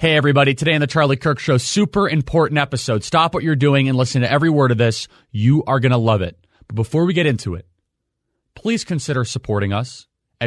Hey, everybody. Today on the Charlie Kirk Show, super important episode. Stop what you're doing and listen to every word of this. You are going to love it. But before we get into it, please consider supporting us at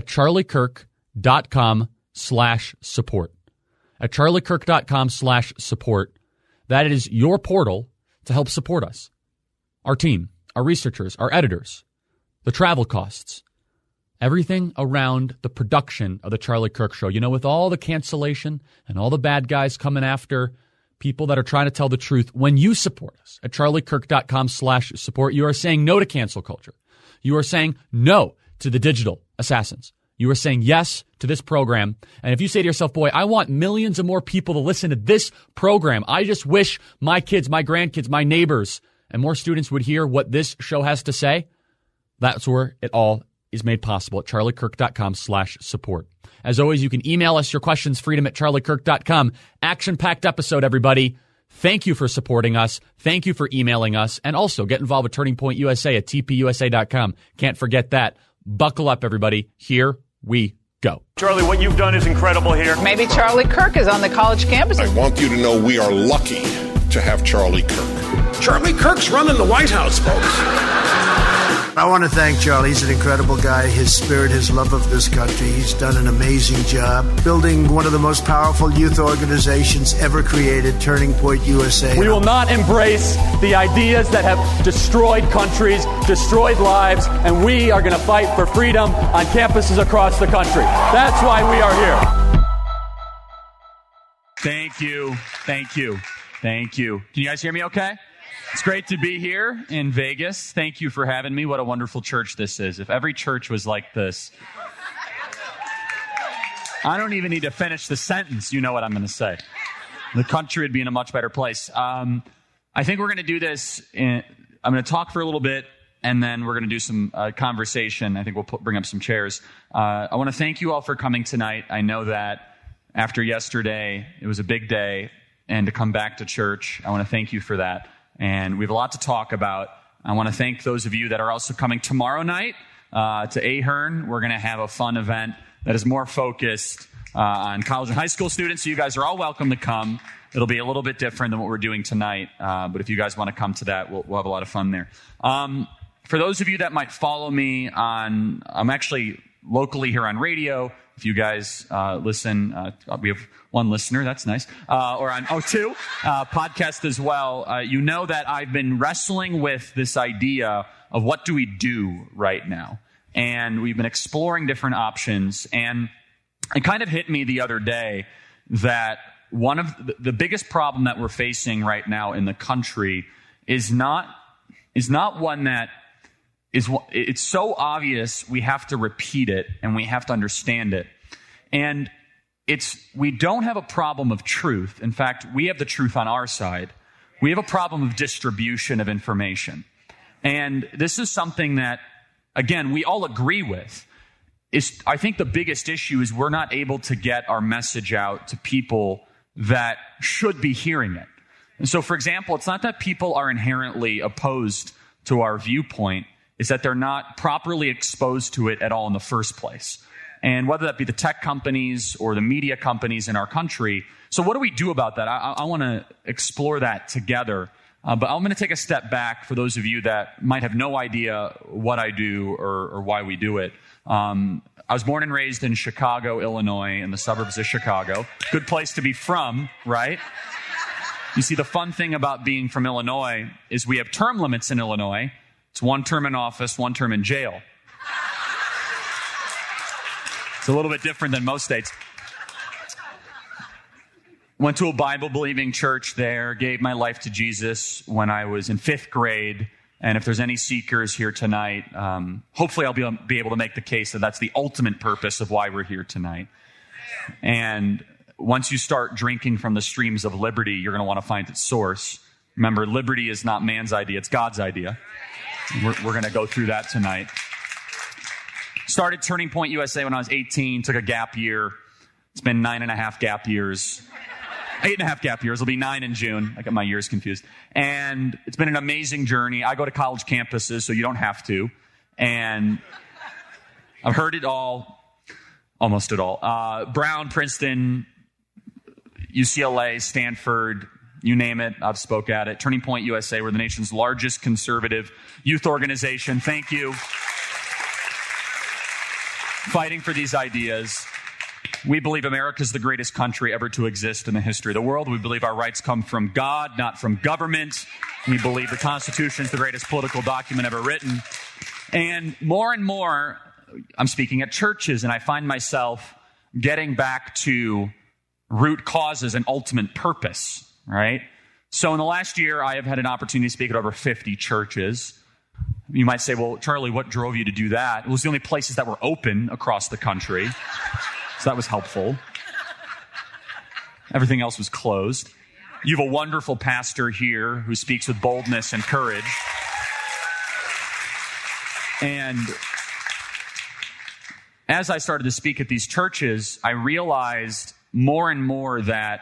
charliekirk.com/support. At charliekirk.com/support. That is your portal to help support us. Our team, our researchers, our editors, the travel costs, everything around the production of the Charlie Kirk Show. You know, with all the cancellation and all the bad guys coming after people that are trying to tell the truth, when you support us at charliekirk.com/support, you are saying no to cancel culture. You are saying no to the digital assassins. You are saying yes to this program. And if you say to yourself, boy, I want millions of more people to listen to this program. I just wish my kids, my grandkids, my neighbors, and more students would hear what this show has to say. That's where it all is made possible at charliekirk.com/support. As always, you can email us your questions, freedom@charliekirk.com. Action-packed episode, everybody. Thank you for supporting us. Thank you for emailing us. And also get involved with Turning Point USA at tpusa.com. Can't forget that. Buckle up, everybody. Here we go. Charlie, what you've done is incredible here. Maybe Charlie Kirk is on the college campus. I want you to know we are lucky to have Charlie Kirk. Charlie Kirk's running the White House, folks. I want to thank Charlie. He's an incredible guy. His spirit, his love of this country. He's done an amazing job building one of the most powerful youth organizations ever created, Turning Point USA. We will not embrace the ideas that have destroyed countries, destroyed lives, and we are going to fight for freedom on campuses across the country. That's why we are here. Thank you. Thank you. Thank you. Can you guys hear me okay? It's great to be here in Vegas. Thank you for having me. What a wonderful church this is. If every church was like this, I don't even need to finish the sentence. You know what I'm going to say. The country would be in a much better place. I think we're going to do this. I'm going to talk for a little bit, and then we're going to do some conversation. I think we'll bring up some chairs. I want to thank you all for coming tonight. I know that after yesterday, it was a big day, and to come back to church, I want to thank you for that. And we have a lot to talk about. I want to thank those of you that are also coming tomorrow night to Ahern. We're going to have a fun event that is more focused on college and high school students. So you guys are all welcome to come. It'll be a little bit different than what we're doing tonight. But if you guys want to come to that, we'll have a lot of fun there. For those of you that might follow me I'm actually locally here on radio. If you guys listen, we have one listener, that's nice, or on two, podcast as well. You know that I've been wrestling with this idea of what do we do right now? And we've been exploring different options. And it kind of hit me the other day that one of the biggest problem that we're facing right now in the country is not one that it's so obvious we have to repeat it and we have to understand it. And we don't have a problem of truth. In fact, we have the truth on our side. We have a problem of distribution of information. And this is something that, again, we all agree with. I think the biggest issue is we're not able to get our message out to people that should be hearing it. And so, for example, it's not that people are inherently opposed to our viewpoint. It's that they're not properly exposed to it at all in the first place. And whether that be the tech companies or the media companies in our country. So what do we do about that? I want to explore that together. But I'm going to take a step back for those of you that might have no idea what I do or why we do it. I was born and raised in Chicago, Illinois, in the suburbs of Chicago. Good place to be from, right? You see, the fun thing about being from Illinois is we have term limits in Illinois. It's 1 term in office, 1 term in jail. It's a little bit different than most states. Went to a Bible-believing church there, gave my life to Jesus when I was in 5th grade. And if there's any seekers here tonight, hopefully I'll be able to make the case that that's the ultimate purpose of why we're here tonight. And once you start drinking from the streams of liberty, you're going to want to find its source. Remember, liberty is not man's idea, it's God's idea. We're going to go through that tonight. Started Turning Point USA when I was 18, took a gap year. It's been 9.5 gap years. 8.5 gap years. It'll be 9 in June. I got my years confused. And it's been an amazing journey. I go to college campuses, so you don't have to. And I've heard it all, almost it all. Brown, Princeton, UCLA, Stanford, you name it, I've spoke at it. Turning Point USA, we're the nation's largest conservative youth organization. Thank you. Fighting for these ideas. We believe America is the greatest country ever to exist in the history of the world. We believe our rights come from God, not from government. We believe the Constitution is the greatest political document ever written. And more, I'm speaking at churches, and I find myself getting back to root causes and ultimate purpose, right? So in the last year, I have had an opportunity to speak at over 50 churches. You might say, well, Charlie, what drove you to do that? It was the only places that were open across the country. So that was helpful. Everything else was closed. You have a wonderful pastor here who speaks with boldness and courage. And as I started to speak at these churches, I realized more and more that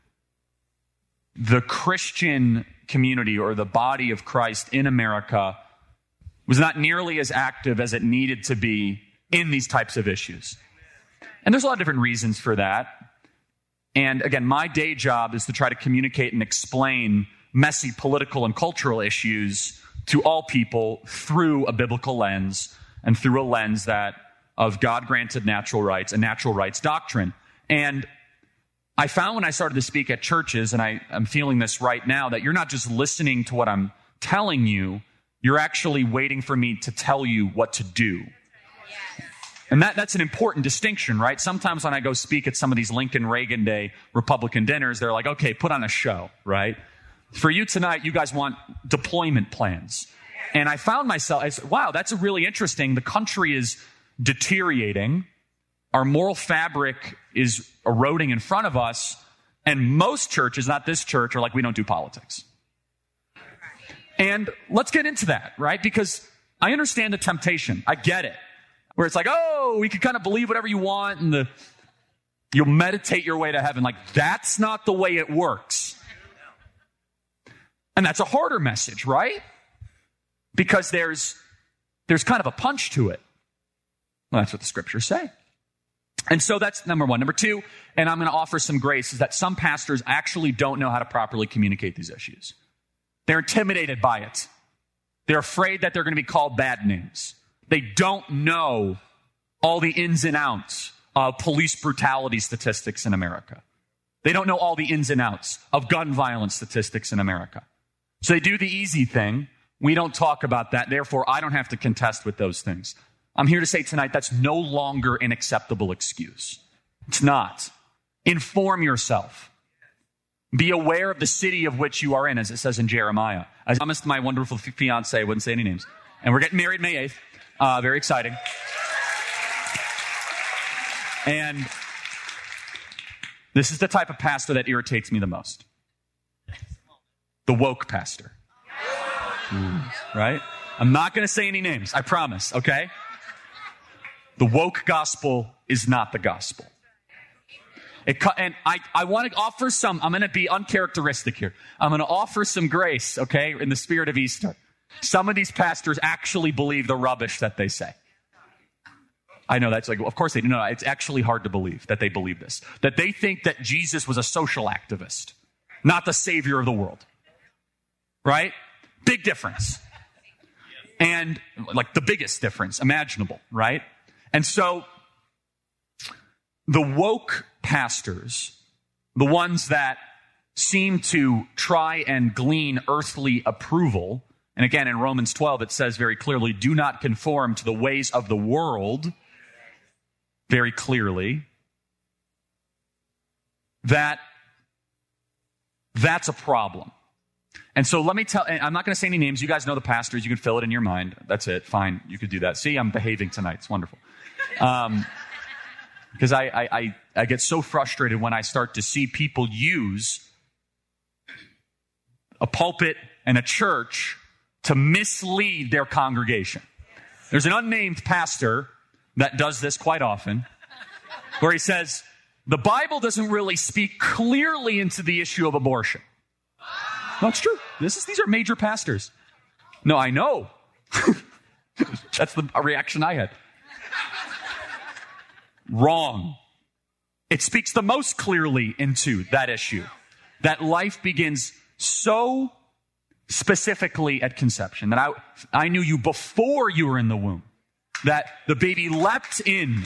the Christian community or the body of Christ in America was not nearly as active as it needed to be in these types of issues. And there's a lot of different reasons for that. And again, my day job is to try to communicate and explain messy political and cultural issues to all people through a biblical lens and through a lens that of God-granted natural rights and natural rights doctrine. And I found when I started to speak at churches, and I'm feeling this right now, that you're not just listening to what I'm telling you, you're actually waiting for me to tell you what to do. And that's an important distinction, right? Sometimes when I go speak at some of these Lincoln Reagan Day Republican dinners, they're like, okay, put on a show, right? For you tonight, you guys want deployment plans. And I found myself, I said, wow, that's really interesting. The country is deteriorating. Our moral fabric is eroding in front of us. And most churches, not this church, are like, we don't do politics. And let's get into that, right? Because I understand the temptation. I get it. Where it's like, oh, we can kind of believe whatever you want and you'll meditate your way to heaven. Like, that's not the way it works. And that's a harder message, right? Because there's kind of a punch to it. Well, that's what the scriptures say. And so that's number one. Number two, and I'm going to offer some grace, is that some pastors actually don't know how to properly communicate these issues. They're intimidated by it. They're afraid that they're going to be called bad names. They don't know all the ins and outs of police brutality statistics in America. They don't know all the ins and outs of gun violence statistics in America. So they do the easy thing. We don't talk about that. Therefore, I don't have to contest with those things. I'm here to say tonight that's no longer an acceptable excuse. It's not. Inform yourself. Be aware of the city of which you are in, as it says in Jeremiah. I promised my wonderful fiance, I wouldn't say any names. And we're getting married May 8th. Very exciting. And this is the type of pastor that irritates me the most. The woke pastor. Right? I'm not going to say any names, I promise, okay? The woke gospel is not the gospel. And I want to offer some, I'm going to be uncharacteristic here. I'm going to offer some grace, okay, in the spirit of Easter. Some of these pastors actually believe the rubbish that they say. I know that's like, of course they do. No, it's actually hard to believe that they believe this. That they think that Jesus was a social activist, not the savior of the world. Right? Big difference. And like the biggest difference imaginable, right? And so the woke pastors, the ones that seem to try and glean earthly approval, and again, in Romans 12, it says very clearly, do not conform to the ways of the world, very clearly, that's a problem. And so let me tell, I'm not going to say any names. You guys know the pastors. You can fill it in your mind. That's it. Fine. You could do that. See, I'm behaving tonight. It's wonderful. Because I get so frustrated when I start to see people use a pulpit and a church to mislead their congregation. There's an unnamed pastor that does this quite often, where he says, the Bible doesn't really speak clearly into the issue of abortion. No, it's true. These are major pastors. No, I know. That's the reaction I had. Wrong. It speaks the most clearly into that issue, that life begins so specifically at conception, that I knew you before you were in the womb, that the baby leapt in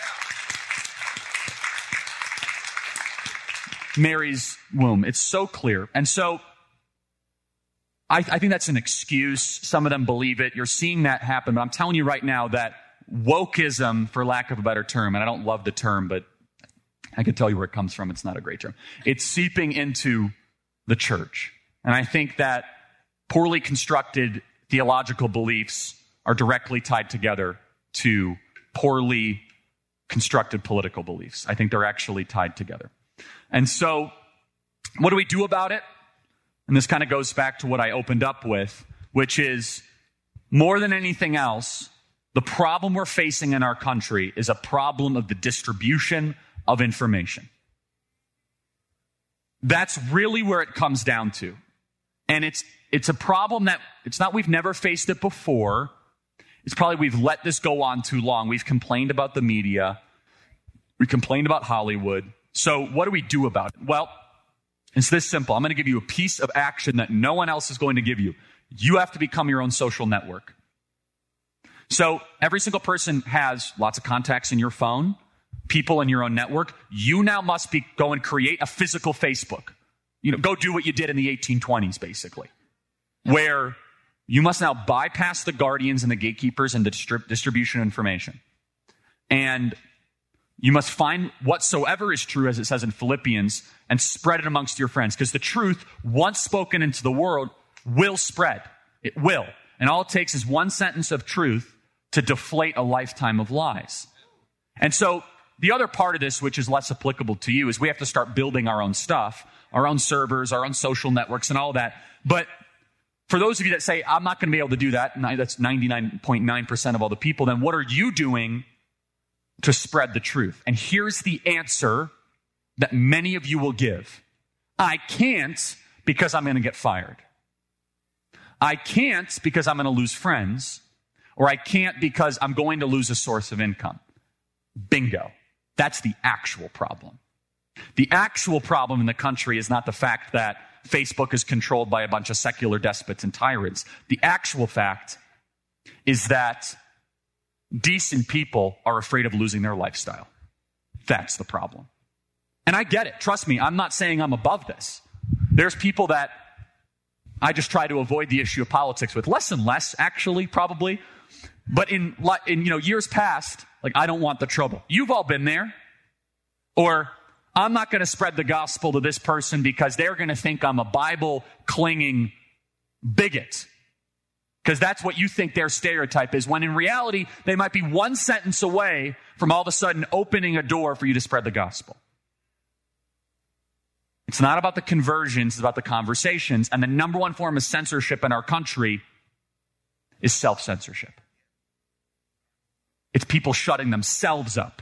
Mary's womb. It's so clear. And so I think that's an excuse. Some of them believe it. You're seeing that happen. But I'm telling you right now that wokeism, for lack of a better term, and I don't love the term, but I can tell you where it comes from. It's not a great term. It's seeping into the church. And I think that poorly constructed theological beliefs are directly tied together to poorly constructed political beliefs. I think they're actually tied together. And so what do we do about it? And this kind of goes back to what I opened up with, which is more than anything else, the problem we're facing in our country is a problem of the distribution of information. That's really where it comes down to. And it's a problem that it's not we've never faced it before. It's probably we've let this go on too long. We've complained about the media. We complained about Hollywood. So what do we do about it? Well, it's this simple. I'm going to give you a piece of action that no one else is going to give you. You have to become your own social network. So every single person has lots of contacts in your phone, people in your own network. You now must go and create a physical Facebook. Go do what you did in the 1820s, basically, where you must now bypass the guardians and the gatekeepers and the distribution of information. And you must find whatsoever is true, as it says in Philippians, and spread it amongst your friends. Because the truth, once spoken into the world, will spread. It will. And all it takes is one sentence of truth to deflate a lifetime of lies. And so the other part of this, which is less applicable to you, is we have to start building our own stuff, our own servers, our own social networks, and all that. But for those of you that say, I'm not going to be able to do that, and that's 99.9% of all the people, then what are you doing to spread the truth? And here's the answer that many of you will give. I can't because I'm going to get fired. I can't because I'm going to lose friends. Or I can't because I'm going to lose a source of income. Bingo. That's the actual problem. The actual problem in the country is not the fact that Facebook is controlled by a bunch of secular despots and tyrants. The actual fact is that decent people are afraid of losing their lifestyle. That's the problem. And I get it. Trust me, I'm not saying I'm above this. There's people that I just try to avoid the issue of politics with. Less and less, actually, probably. But in years past, I don't want the trouble. You've all been there. Or I'm not going to spread the gospel to this person because they're going to think I'm a Bible-clinging bigot. Because that's what you think their stereotype is, when in reality, they might be one sentence away from all of a sudden opening a door for you to spread the gospel. It's not about the conversions, it's about the conversations. And the number one form of censorship in our country is self-censorship. It's people shutting themselves up.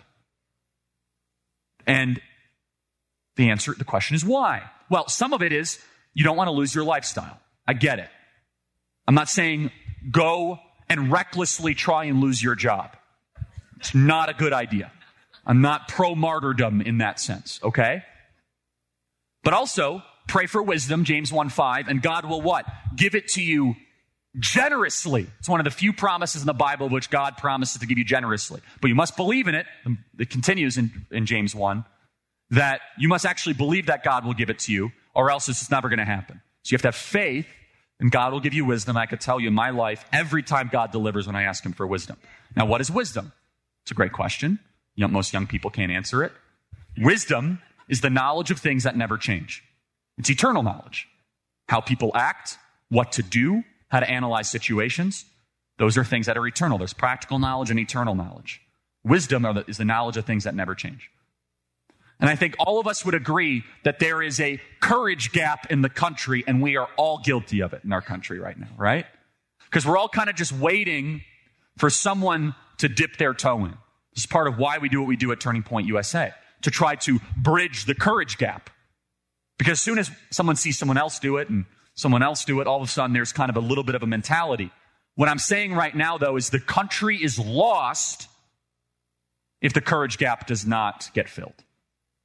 And the question is why? Well, some of it is you don't want to lose your lifestyle. I get it. I'm not saying go and recklessly try and lose your job. It's not a good idea. I'm not pro-martyrdom in that sense, okay? But also, pray for wisdom, James 1:5, and God will what? Give it to you generously. It's one of the few promises in the Bible which God promises to give you generously. But you must believe in it. It continues in James 1, that you must actually believe that God will give it to you, or else it's just never going to happen. So you have to have faith, and God will give you wisdom. I could tell you in my life, every time God delivers when I ask him for wisdom. Now, what is wisdom? It's a great question. Most young people can't answer it. Wisdom is the knowledge of things that never change. It's eternal knowledge. How people act, what to do, how to analyze situations. Those are things that are eternal. There's practical knowledge and eternal knowledge. Wisdom is the knowledge of things that never change. And I think all of us would agree that there is a courage gap in the country, and we are all guilty of it in our country right now, right? Because we're all kind of just waiting for someone to dip their toe in. This is part of why we do what we do at Turning Point USA, to try to bridge the courage gap. Because as soon as someone sees someone else do it and someone else do it, all of a sudden there's kind of a little bit of a mentality. What I'm saying right now, though, is the country is lost if the courage gap does not get filled.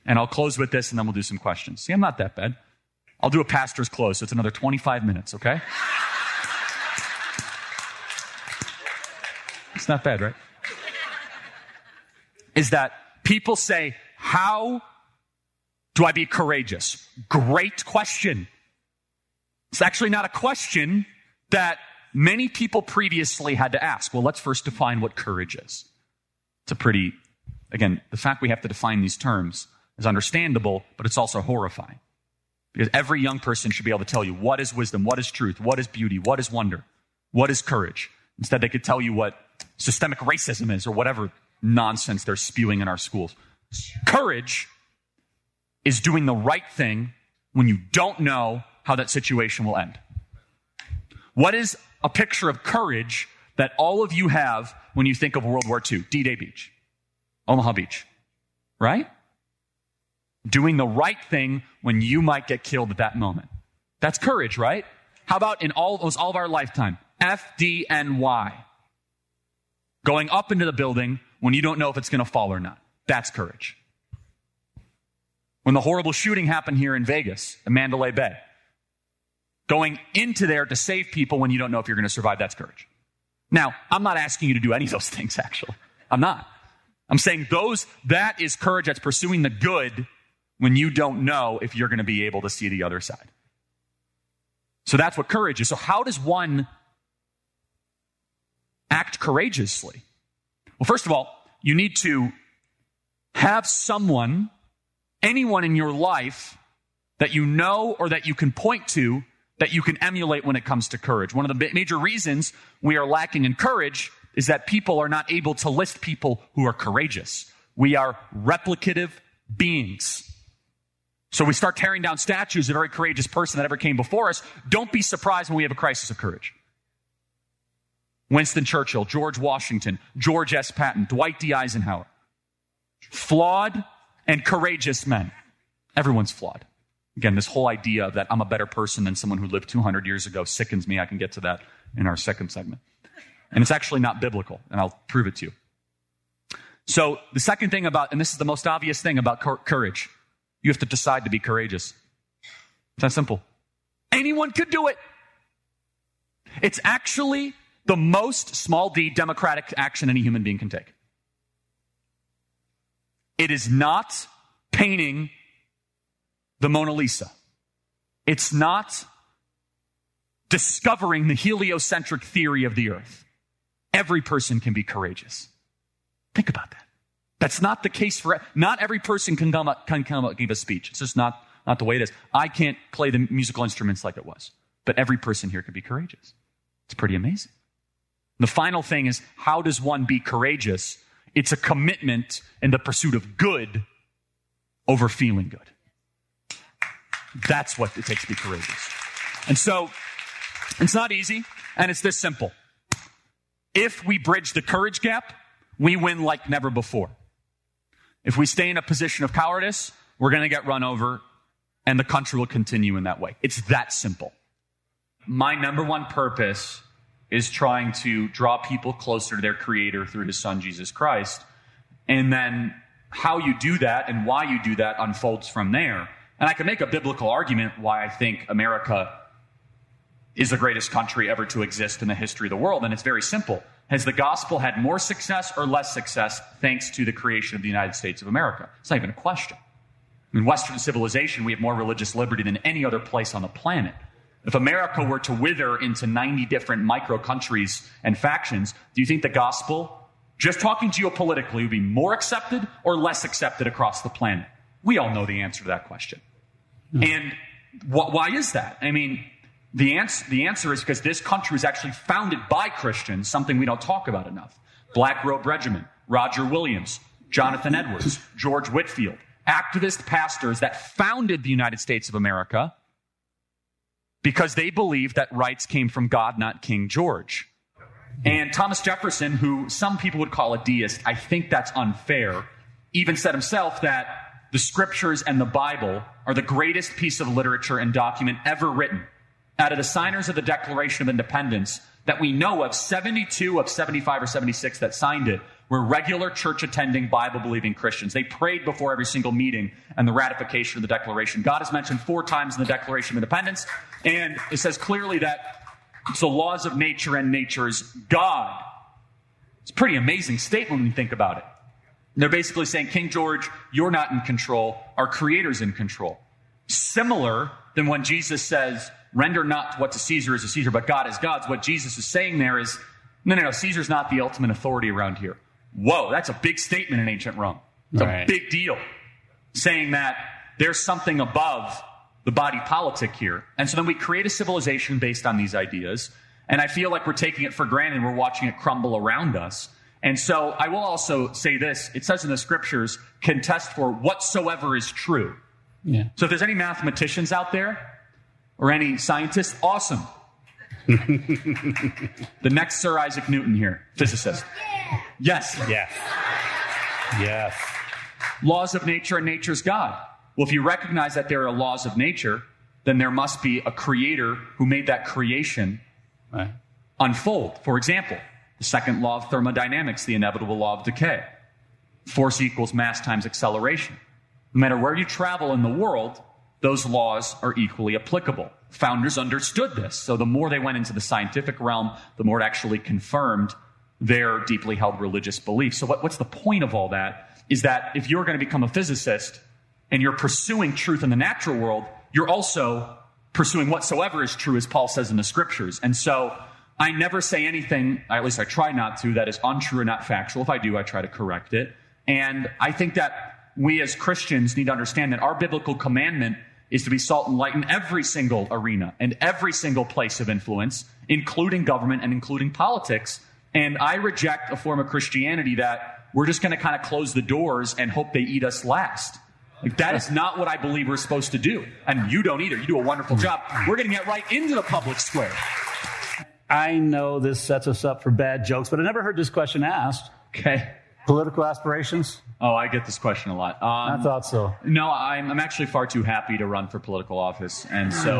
And I'll close with this, and then we'll do some questions. See, I'm not that bad. I'll do a pastor's close, so it's another 25 minutes, okay? It's not bad, right? Is that people say, how do I be courageous? Great question. It's actually not a question that many people previously had to ask. Well, let's first define what courage is. It's a pretty, again, the fact we have to define these terms is understandable, but it's also horrifying. Because every young person should be able to tell you what is wisdom, what is truth, what is beauty, what is wonder, what is courage. Instead, they could tell you what systemic racism is or whatever nonsense they're spewing in our schools. Courage is doing the right thing when you don't know how that situation will end. What is a picture of courage that all of you have when you think of World War II? D-Day Beach, Omaha Beach, right? Doing the right thing when you might get killed at that moment. That's courage, right? How about in all of our lifetime? FDNY. Going up into the building when you don't know if it's going to fall or not. That's courage. When the horrible shooting happened here in Vegas, in Mandalay Bay. Going into there to save people when you don't know if you're going to survive, that's courage. Now, I'm not asking you to do any of those things, actually. I'm not. I'm saying that is courage that's pursuing the good when you don't know if you're going to be able to see the other side. So that's what courage is. So how does one act courageously? Well, first of all, you need to have anyone in your life that you know or that you can point to that you can emulate when it comes to courage. One of the major reasons we are lacking in courage is that people are not able to list people who are courageous. We are replicative beings. So we start tearing down statues of every courageous person that ever came before us. Don't be surprised when we have a crisis of courage. Winston Churchill, George Washington, George S. Patton, Dwight D. Eisenhower. Flawed and courageous men. Everyone's flawed. Again, this whole idea that I'm a better person than someone who lived 200 years ago sickens me. I can get to that in our second segment. And it's actually not biblical, and I'll prove it to you. So the second thing and this is the most obvious thing about courage, you have to decide to be courageous. It's that simple. Anyone could do it. It's actually the most small d democratic action any human being can take. It is not painting the Mona Lisa. It's not discovering the heliocentric theory of the earth. Every person can be courageous. Think about that. That's not the case for... Not every person can come up and give a speech. It's just not the way it is. I can't play the musical instruments like it was. But every person here can be courageous. It's pretty amazing. The final thing is, how does one be courageous? It's a commitment in the pursuit of good over feeling good. That's what it takes to be courageous. And so, it's not easy, and it's this simple. If we bridge the courage gap, we win like never before. If we stay in a position of cowardice, we're going to get run over, and the country will continue in that way. It's that simple. My number one purpose is trying to draw people closer to their Creator through His Son, Jesus Christ. And then how you do that and why you do that unfolds from there. And I can make a biblical argument why I think America is the greatest country ever to exist in the history of the world. And it's very simple. Has the gospel had more success or less success thanks to the creation of the United States of America? It's not even a question. In Western civilization, we have more religious liberty than any other place on the planet. If America were to wither into 90 different micro-countries and factions, do you think the gospel, just talking geopolitically, would be more accepted or less accepted across the planet? We all know the answer to that question. And why is that? I mean, the answer is because this country was actually founded by Christians, something we don't talk about enough. Black Robe Regiment, Roger Williams, Jonathan Edwards, George Whitefield, activist pastors that founded the United States of America because they believed that rights came from God, not King George. And Thomas Jefferson, who some people would call a deist, I think that's unfair, even said himself that the scriptures and the Bible are the greatest piece of literature and document ever written. Out of the signers of the Declaration of Independence, that we know of, 72 of 75 or 76 that signed it were regular church-attending, Bible-believing Christians. They prayed before every single meeting and the ratification of the Declaration. God is mentioned 4 times in the Declaration of Independence, and it says clearly that it's the laws of nature and nature's God. It's a pretty amazing statement when you think about it. They're basically saying, King George, you're not in control. Our Creator's in control. Similar than when Jesus says, render not what to Caesar is to Caesar, but God is God's. What Jesus is saying there is, no, Caesar's not the ultimate authority around here. Whoa, that's a big statement in ancient Rome. It's a big deal. Saying that there's something above the body politic here. And so then we create a civilization based on these ideas. And I feel like we're taking it for granted and we're watching it crumble around us. And so I will also say this. It says in the scriptures, contest for whatsoever is true. Yeah. So if there's any mathematicians out there or any scientists, awesome. The next Sir Isaac Newton here, physicist. Yes. Yes. Yes. Laws of nature and nature's God. Well, if you recognize that there are laws of nature, then there must be a creator who made that creation unfold. For example, the second law of thermodynamics, the inevitable law of decay. Force equals mass times acceleration. No matter where you travel in the world, those laws are equally applicable. Founders understood this. So the more they went into the scientific realm, the more it actually confirmed their deeply held religious beliefs. So what's the point of all that? Is that if you're going to become a physicist and you're pursuing truth in the natural world, you're also pursuing whatsoever is true, as Paul says in the scriptures. And so I never say anything, at least I try not to, that is untrue or not factual. If I do, I try to correct it. And I think that we as Christians need to understand that our biblical commandment is to be salt and light in every single arena and every single place of influence, including government and including politics. And I reject a form of Christianity that we're just going to kind of close the doors and hope they eat us last. Like, that is not what I believe we're supposed to do. And you don't either. You do a wonderful job. We're going to get right into the public square. I know this sets us up for bad jokes, but I never heard this question asked. Okay. Political aspirations? Oh, I get this question a lot. I thought so. No, I'm actually far too happy to run for political office. And so,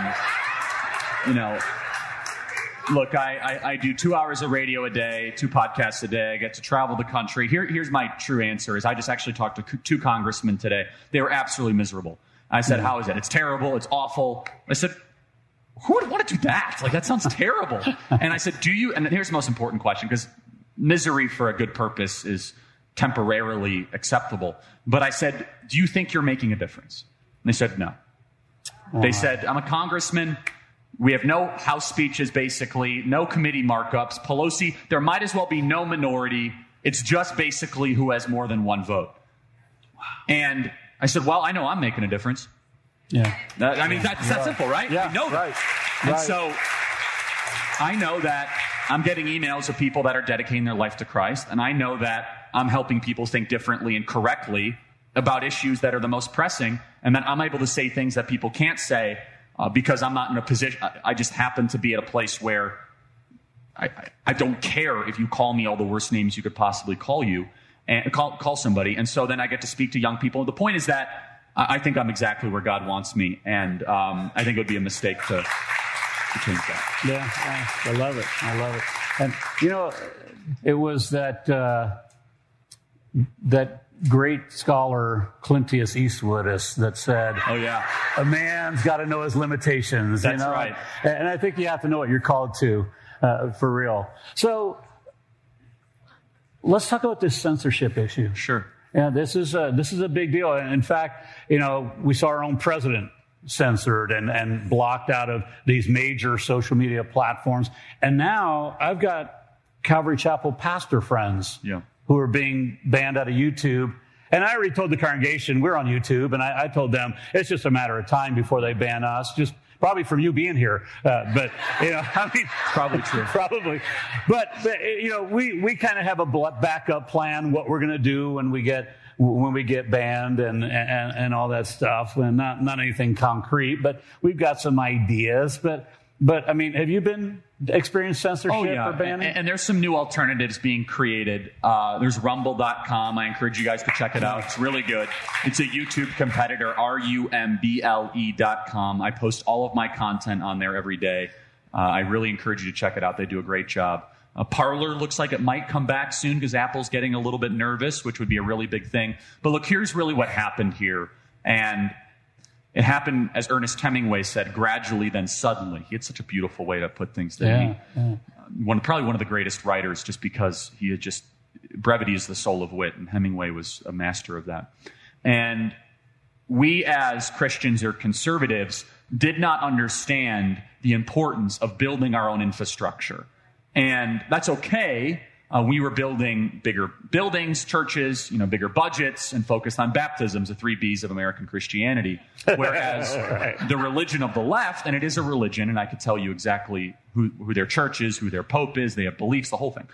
look, I do 2 hours of radio a day, 2 podcasts a day. I get to travel the country. Here's my true answer is I just actually talked to 2 congressmen today. They were absolutely miserable. I said, how is it? It's terrible. It's awful. I said, who would want to do that? Like, that sounds terrible. And I said, do you? And here's the most important question, because misery for a good purpose is temporarily acceptable. But I said, do you think you're making a difference? And they said, no. They said, I'm a congressman. We have no House speeches, basically, no committee markups. Pelosi, there might as well be no minority. It's just basically who has more than 1 vote. And I said, well, I know I'm making a difference. Yeah. That's that simple, right? Yeah, I know that. Right. And so I know that I'm getting emails of people that are dedicating their life to Christ, and I know that I'm helping people think differently and correctly about issues that are the most pressing, and that I'm able to say things that people can't say because I'm not in a position. I just happen to be at a place where I don't care if you call me all the worst names you could possibly call you and call somebody. And so then I get to speak to young people. The point is that I think I'm exactly where God wants me, and I think it would be a mistake to change that. Yeah, I love it. I love it. And, it was that great scholar Clint Eastwood that said, oh, yeah, a man's got to know his limitations. That's right. And I think you have to know what you're called to, for real. So let's talk about this censorship issue. Sure. Yeah, this is a big deal. And in fact, we saw our own president censored and blocked out of these major social media platforms. And now I've got Calvary Chapel pastor friends who are being banned out of YouTube. And I already told the congregation we're on YouTube, and I told them it's just a matter of time before they ban us. Just probably from you being here, but probably true. Probably, but we kind of have a backup plan what we're going to do when we get banned and all that stuff, and not anything concrete, but we've got some ideas. But I mean, have you been experienced censorship or banning? And there's some new alternatives being created. There's rumble.com. I encourage you guys to check it out. It's really good. It's a YouTube competitor, rumble.com. I post all of my content on there every day. I really encourage you to check it out. They do a great job. Parler looks like it might come back soon because Apple's getting a little bit nervous, which would be a really big thing. But look, here's really what happened here. And it happened, as Ernest Hemingway said, gradually, then suddenly. He had such a beautiful way to put things. Probably one of the greatest writers, just because he had just, brevity is the soul of wit, and Hemingway was a master of that. And we as Christians or conservatives did not understand the importance of building our own infrastructure. And that's okay. We were building bigger buildings, churches, bigger budgets, and focused on baptisms, the 3 B's of American Christianity. Whereas the religion of the left, and it is a religion, and I could tell you exactly who their church is, who their pope is, they have beliefs, the whole thing,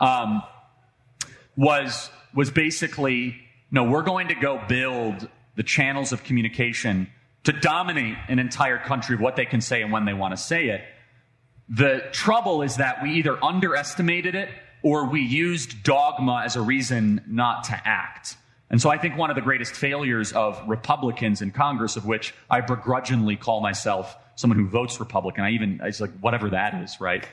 was basically, no, we're going to go build the channels of communication to dominate an entire country of what they can say and when they want to say it. The trouble is that we either underestimated it or we used dogma as a reason not to act. And so I think one of the greatest failures of Republicans in Congress, of which I begrudgingly call myself someone who votes Republican, it's like whatever that is, right?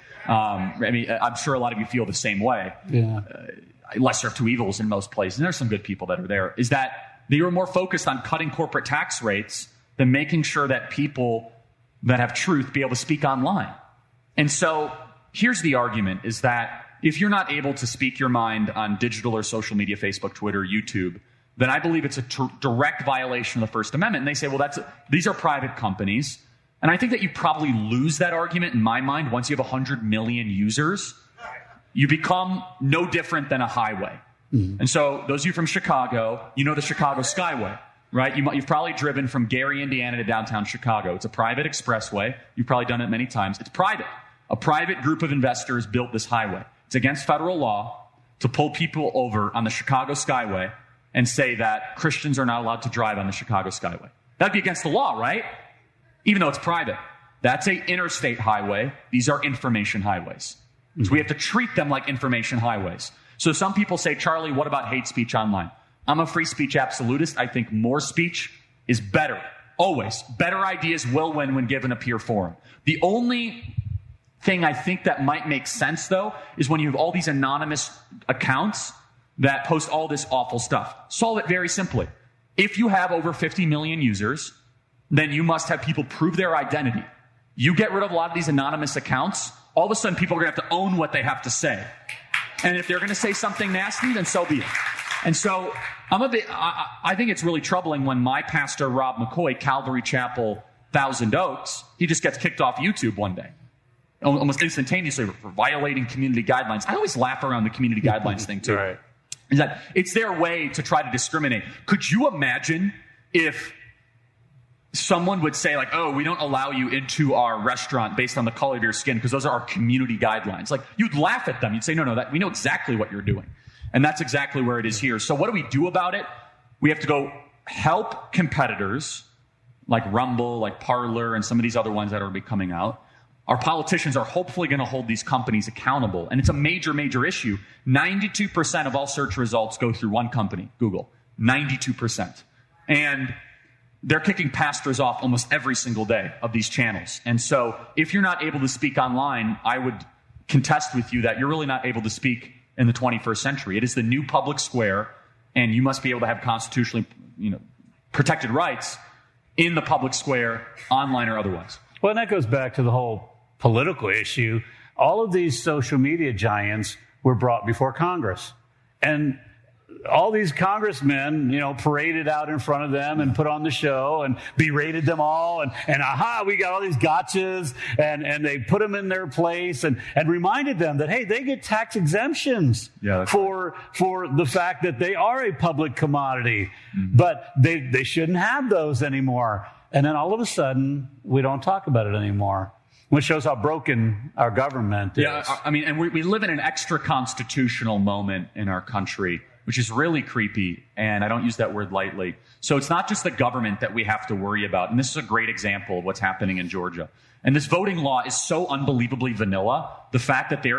I'm sure a lot of you feel the same way. Yeah. Lesser of two evils in most places, and there's some good people that are there, is that they were more focused on cutting corporate tax rates than making sure that people that have truth be able to speak online. And so here's the argument, is that if you're not able to speak your mind on digital or social media, Facebook, Twitter, YouTube, then I believe it's a direct violation of the First Amendment. And they say, well, these are private companies. And I think that you probably lose that argument in my mind once you have 100 million users. You become no different than a highway. Mm-hmm. And so those of you from Chicago, the Chicago Skyway, right? You've probably driven from Gary, Indiana to downtown Chicago. It's a private expressway. You've probably done it many times. It's private. A private group of investors built this highway. It's against federal law to pull people over on the Chicago Skyway and say that Christians are not allowed to drive on the Chicago Skyway. That'd be against the law, right? Even though it's private. That's an interstate highway. These are information highways. So we have to treat them like information highways. So some people say, Charlie, what about hate speech online? I'm a free speech absolutist. I think more speech is better. Always. Better ideas will win when given a peer forum. The only thing I think that might make sense, though, is when you have all these anonymous accounts that post all this awful stuff. Solve it very simply. If you have over 50 million users, then you must have people prove their identity. You get rid of a lot of these anonymous accounts, all of a sudden people are going to have to own what they have to say. And if they're going to say something nasty, then so be it. And so I think it's really troubling when my pastor, Rob McCoy, Calvary Chapel, Thousand Oaks, he just gets kicked off YouTube one day, almost instantaneously, for violating community guidelines. I always laugh around the community guidelines thing, too. Right. Is that it's their way to try to discriminate. Could you imagine if someone would say, like, oh, we don't allow you into our restaurant based on the color of your skin because those are our community guidelines? Like, you'd laugh at them. You'd say, no, we know exactly what you're doing. And that's exactly where it is here. So what do we do about it? We have to go help competitors like Rumble, like Parler, and some of these other ones that are going to be coming out. Our politicians are hopefully going to hold these companies accountable. And it's a major, major issue. 92% of all search results go through one company, Google. 92%. And they're kicking pastors off almost every single day of these channels. And so if you're not able to speak online, I would contest with you that you're really not able to speak in the 21st century. It is the new public square, and you must be able to have constitutionally protected rights in the public square, online or otherwise. Well, and that goes back to the whole political issue. All of these social media giants were brought before Congress. And all these congressmen, paraded out in front of them and put on the show and berated them all. And aha, we got all these gotchas. And they put them in their place and reminded them that, hey, they get tax exemptions for the fact that they are a public commodity. Mm-hmm. But they shouldn't have those anymore. And then all of a sudden, we don't talk about it anymore, which shows how broken our government is. Yeah, and we live in an extra-constitutional moment in our country, which is really creepy, and I don't use that word lightly. So it's not just the government that we have to worry about, and this is a great example of what's happening in Georgia. And this voting law is so unbelievably vanilla. The fact that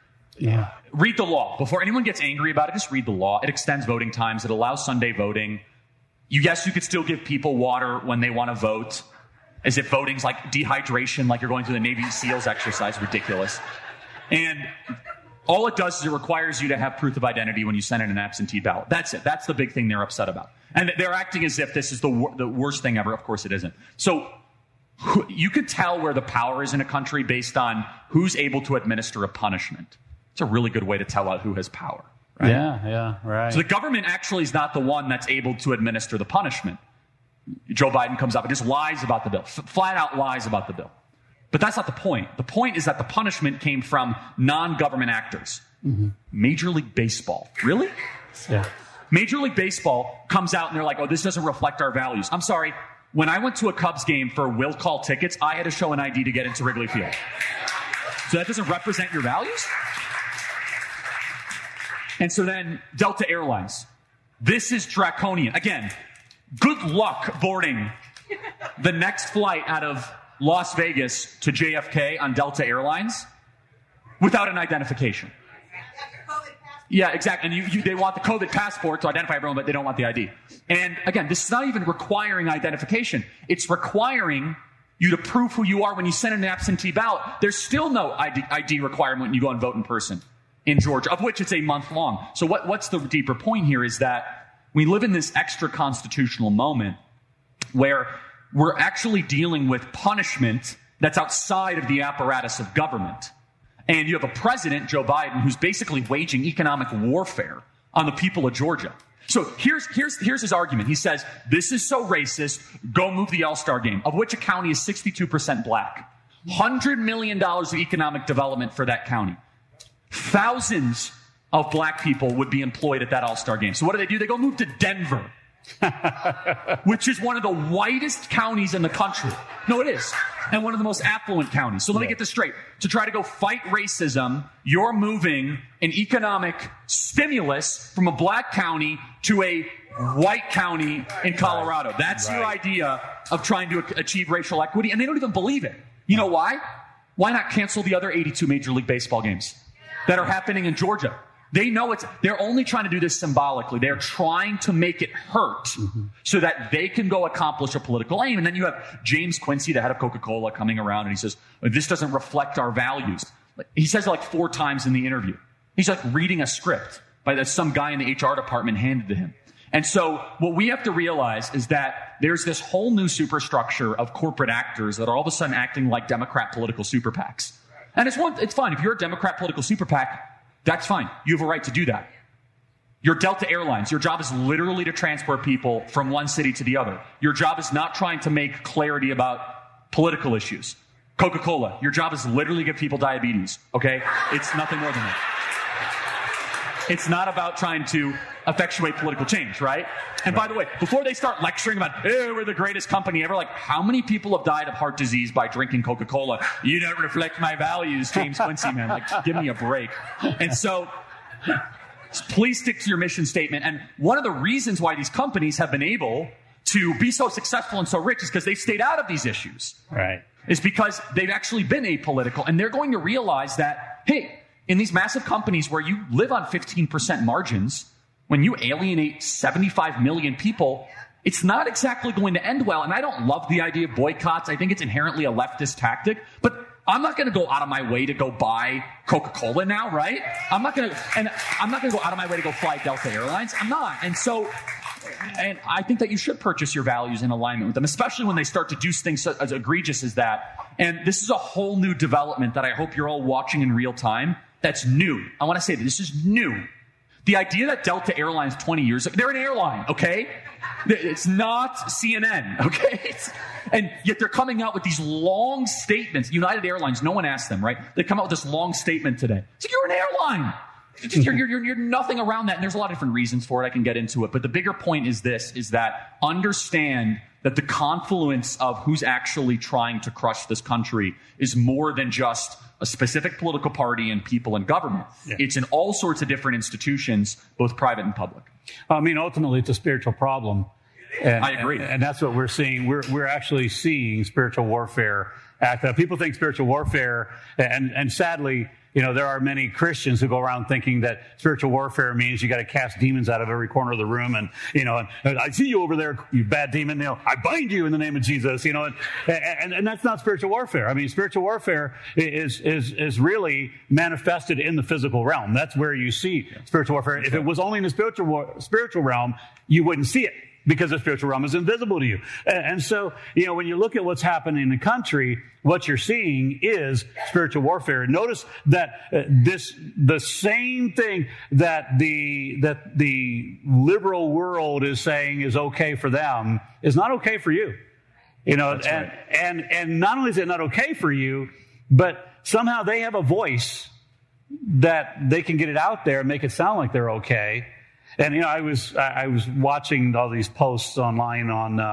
read the law. Before anyone gets angry about it, just read the law. It extends voting times. It allows Sunday voting. Yes, you could still give people water when they want to vote. as if voting's like dehydration, like you're going through the Navy SEALs exercise. Ridiculous. And all it does is it requires you to have proof of identity when you send in an absentee ballot. That's it. That's the big thing they're upset about. And they're acting as if this is the worst thing ever. Of course it isn't. So you could tell where the power is in a country based on who's able to administer a punishment. It's a really good way to tell out who has power. Right? Yeah, right. So the government actually is not the one that's able to administer the punishment. Joe Biden comes up and just lies about the bill, flat out lies about the bill. But that's not the point. The point is that the punishment came from non-government actors. Mm-hmm. Major League Baseball. Really? Yeah. Major League Baseball comes out and they're like, oh, this doesn't reflect our values. I'm sorry. When I went to a Cubs game for will call tickets, I had to show an ID to get into Wrigley Field. So that doesn't represent your values? And so then Delta Airlines. This is draconian. Again, good luck boarding the next flight out of Las Vegas to JFK on Delta Airlines without an identification. Yeah, exactly. And they want the COVID passport to identify everyone, but they don't want the ID. And again, this is not even requiring identification. It's requiring you to prove who you are when you send in an absentee ballot. There's still no ID requirement when you go and vote in person in Georgia, of which it's a month long. So what's the deeper point here is that we live in this extra constitutional moment where we're actually dealing with punishment that's outside of the apparatus of government. And you have a president, Joe Biden, who's basically waging economic warfare on the people of Georgia. So here's his argument. He says, this is so racist, go move the All-Star game, of which a county is 62% black. $100 million of economic development for that county. Thousands of black people would be employed at that All-Star game. So what do? They go move to Denver, which is one of the whitest counties in the country. No, it is. And one of the most affluent counties. So let me get this straight. To try to go fight racism, you're moving an economic stimulus from a black county to a white county in Colorado. That's your idea of trying to achieve racial equity. And they don't even believe it. You know why? Why not cancel the other 82 Major League Baseball games that are happening in Georgia? They know they're only trying to do this symbolically. They're trying to make it hurt so that they can go accomplish a political aim. And then you have James Quincy, the head of Coca-Cola, coming around and he says, this doesn't reflect our values. He says it like 4 times in the interview. He's like reading a script that some guy in the HR department handed to him. And so what we have to realize is that there's this whole new superstructure of corporate actors that are all of a sudden acting like Democrat political super PACs. And it's fine. If you're a Democrat political super PAC, that's fine. You have a right to do that. Your Delta Airlines, your job is literally to transport people from one city to the other. Your job is not trying to make clarity about political issues. Coca-Cola, your job is literally to give people diabetes, okay? It's nothing more than that. It's not about trying to effectuate political change, right? And by the way, before they start lecturing about, hey, we're the greatest company ever, like, how many people have died of heart disease by drinking Coca-Cola? You don't reflect my values, James Quincy, man. Like, give me a break. And so, please stick to your mission statement. And one of the reasons why these companies have been able to be so successful and so rich is because they've stayed out of these issues. Right. Is because they've actually been apolitical. And they're going to realize that, hey, in these massive companies where you live on 15% margins, when you alienate 75 million people, it's not exactly going to end well. And I don't love the idea of boycotts. I think it's inherently a leftist tactic. But I'm not going to go out of my way to go buy Coca-Cola now, right? I'm not going to go out of my way to go fly Delta Airlines. I'm not. And I think that you should purchase your values in alignment with them, especially when they start to do things as egregious as that. And this is a whole new development that I hope you're all watching in real time. That's new. I want to say that this is new. The idea that Delta Airlines 20 years ago, they're an airline, okay? It's not CNN, okay? And yet they're coming out with these long statements. United Airlines, no one asked them, right? They come out with this long statement today. So you're an airline. You're nothing around that. And there's a lot of different reasons for it. I can get into it. But the bigger point is this, is that understand that the confluence of who's actually trying to crush this country is more than just a specific political party and people in government. Yeah. It's in all sorts of different institutions, both private and public. I mean, ultimately, it's a spiritual problem. And, I agree. And that's what we're seeing. We're actually seeing spiritual warfare act. People think spiritual warfare, and sadly, there are many Christians who go around thinking that spiritual warfare means you got to cast demons out of every corner of the room. And, and I see you over there, you bad demon, I bind you in the name of Jesus, and that's not spiritual warfare. I mean, spiritual warfare is really manifested in the physical realm. That's where you see spiritual warfare. If it was only in the spiritual realm, you wouldn't see it, because the spiritual realm is invisible to you. And so, when you look at what's happening in the country, what you're seeing is spiritual warfare. Notice that the same thing that the liberal world is saying is okay for them is not okay for you. That's right. And not only is it not okay for you, but somehow they have a voice that they can get it out there and make it sound like they're okay. And, I was watching all these posts online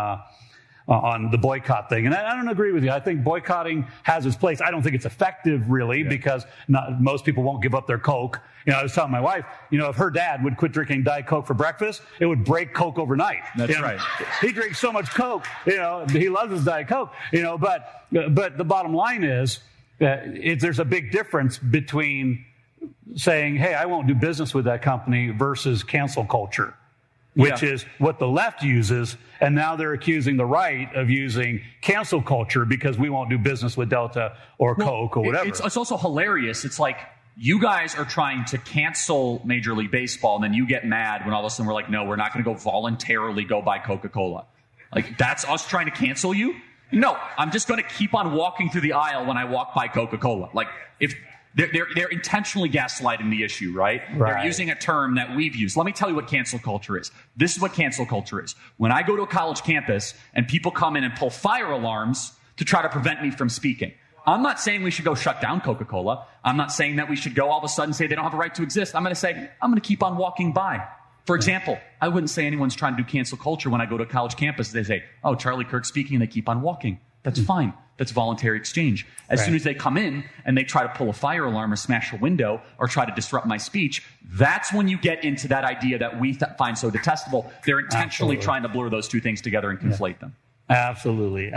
on the boycott thing. And I don't agree with you. I think boycotting has its place. I don't think it's effective, really, because most people won't give up their Coke. I was telling my wife, if her dad would quit drinking Diet Coke for breakfast, it would break Coke overnight. That's right. He drinks so much Coke, he loves his Diet Coke, but the bottom line is, there's a big difference between saying, hey, I won't do business with that company versus cancel culture, which is what the left uses. And now they're accusing the right of using cancel culture because we won't do business with Delta or Coke or whatever. It's also hilarious. It's like you guys are trying to cancel Major League Baseball, and then you get mad when all of a sudden we're like, no, we're not going to go voluntarily go buy Coca-Cola. Like, that's us trying to cancel you? No, I'm just going to keep on walking through the aisle when I walk by Coca-Cola. Like, if They're intentionally gaslighting the issue, right? They're using a term that we've used. Let me tell you what cancel culture is. This is what cancel culture is. When I go to a college campus and people come in and pull fire alarms to try to prevent me from speaking, I'm not saying we should go shut down Coca-Cola. I'm not saying that we should go all of a sudden say they don't have a right to exist. I'm going to say, I'm going to keep on walking by. For example, I wouldn't say anyone's trying to do cancel culture when I go to a college campus. They say, oh, Charlie Kirk's speaking, and they keep on walking. That's fine. That's voluntary exchange. As soon as they come in and they try to pull a fire alarm or smash a window or try to disrupt my speech, that's when you get into that idea that we find so detestable. They're intentionally trying to blur those two things together and conflate them. Absolutely.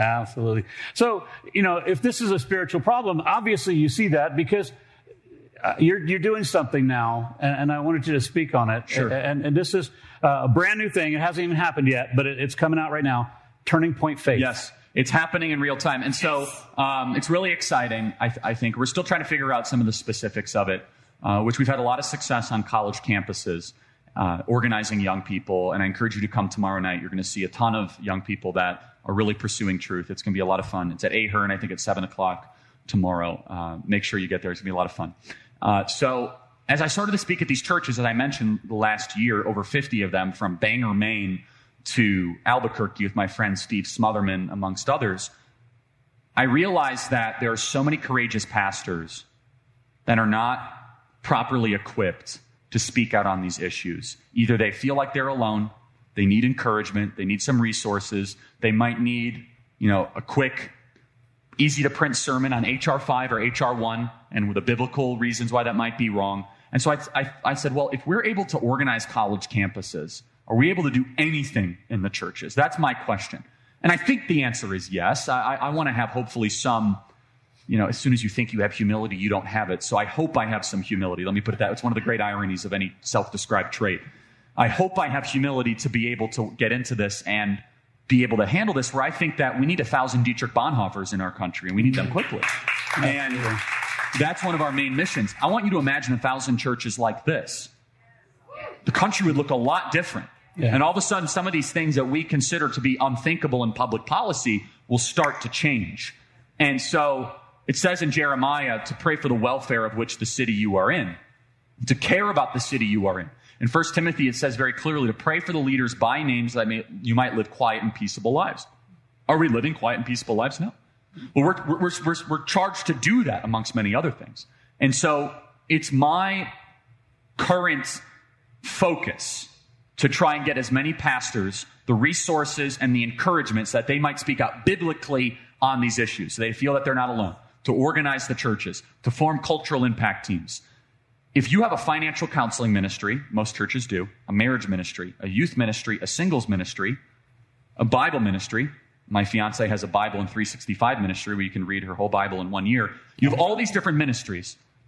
So, if this is a spiritual problem, obviously you see that because you're doing something now, and I wanted you to speak on it. Sure. And this is a brand new thing. It hasn't even happened yet, but it's coming out right now. Turning Point Faith. Yes. It's happening in real time. And so it's really exciting, I think. We're still trying to figure out some of the specifics of it, which we've had a lot of success on college campuses, organizing young people. And I encourage you to come tomorrow night. You're going to see a ton of young people that are really pursuing truth. It's going to be a lot of fun. It's at Ahern, I think, at 7 o'clock tomorrow. Make sure you get there. It's going to be a lot of fun. So as I started to speak at these churches, as I mentioned, the last year, over 50 of them from Bangor, Maine, to Albuquerque with my friend Steve Smotherman, amongst others, I realized that there are so many courageous pastors that are not properly equipped to speak out on these issues. Either they feel like they're alone, they need encouragement, they need some resources, they might need, a quick, easy-to-print sermon on HR 5 or HR 1 and with the biblical reasons why that might be wrong. And so I said, well, if we're able to organize college campuses, are we able to do anything in the churches? That's my question. And I think the answer is yes. I want to have hopefully some, as soon as you think you have humility, you don't have it. So I hope I have some humility. Let me put it that way. It's one of the great ironies of any self-described trait. I hope I have humility to be able to get into this and be able to handle this, where I think that we need 1,000 Dietrich Bonhoeffers in our country, and we need them quickly. And that's one of our main missions. I want you to imagine 1,000 churches like this. The country would look a lot different. Yeah. And all of a sudden, some of these things that we consider to be unthinkable in public policy will start to change. And so it says in Jeremiah to pray for the welfare of which the city you are in, to care about the city you are in. In 1 Timothy, it says very clearly to pray for the leaders by name so that you might live quiet and peaceable lives. Are we living quiet and peaceable lives? No. Well, we're charged to do that amongst many other things. And so it's my current focus to try and get as many pastors the resources and the encouragements that they might speak out biblically on these issues, so they feel that they're not alone, to organize the churches, to form cultural impact teams. If you have a financial counseling ministry, most churches do, a marriage ministry, a youth ministry, a singles ministry, a Bible ministry. My fiance has a Bible in 365 ministry where you can read her whole Bible in 1 year. You have all these different ministries,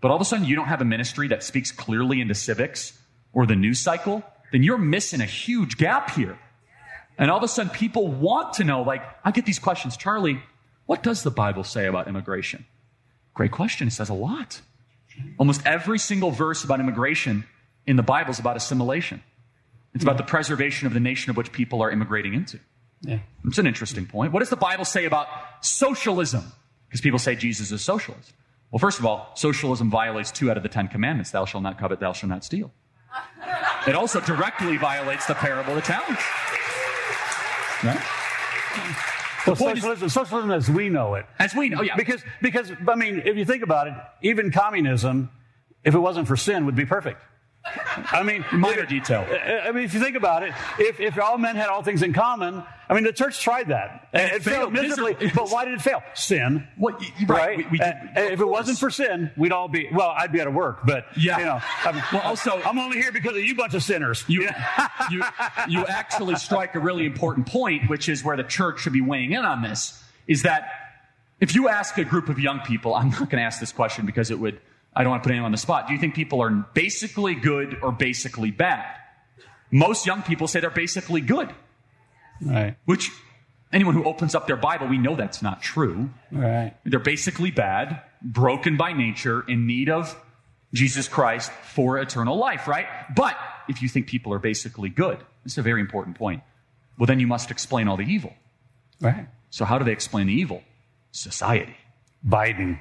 but all of a sudden you don't have a ministry that speaks clearly into civics or the news cycle, then you're missing a huge gap here. And all of a sudden people want to know, like, I get these questions, Charlie, what does the Bible say about immigration? Great question. It says a lot. Almost every single verse about immigration in the Bible is about assimilation. It's about the preservation of the nation of which people are immigrating into. Yeah. It's an interesting point. What does the Bible say about socialism? Because people say Jesus is socialist. Well, first of all, socialism violates 2 out of the 10 commandments. Thou shalt not covet, thou shalt not steal. It also directly violates the parable of the talents. Right? Well, socialism as we know it. As we know, yeah. Because, I mean, if you think about it, even communism, if it wasn't for sin, would be perfect. I mean, minor detail. I mean, if you think about it, if all men had all things in common, I mean, the church tried that. It failed miserably. But why did it fail? Sin. Well, right? If it wasn't for sin, we'd all be, well, I'd be out of work. But, yeah. You know, I'm only here because of you bunch of sinners. You actually strike a really important point, which is where the church should be weighing in on this, is that if you ask a group of young people, I'm not going to ask this question because I don't want to put anyone on the spot. Do you think people are basically good or basically bad? Most young people say they're basically good. Right. Which, anyone who opens up their Bible, we know that's not true. Right. They're basically bad, broken by nature, in need of Jesus Christ for eternal life, right? But if you think people are basically good, this is a very important point. Well, then you must explain all the evil. Right. So how do they explain the evil? Society. Biden.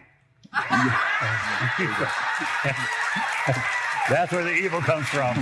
That's where the evil comes from.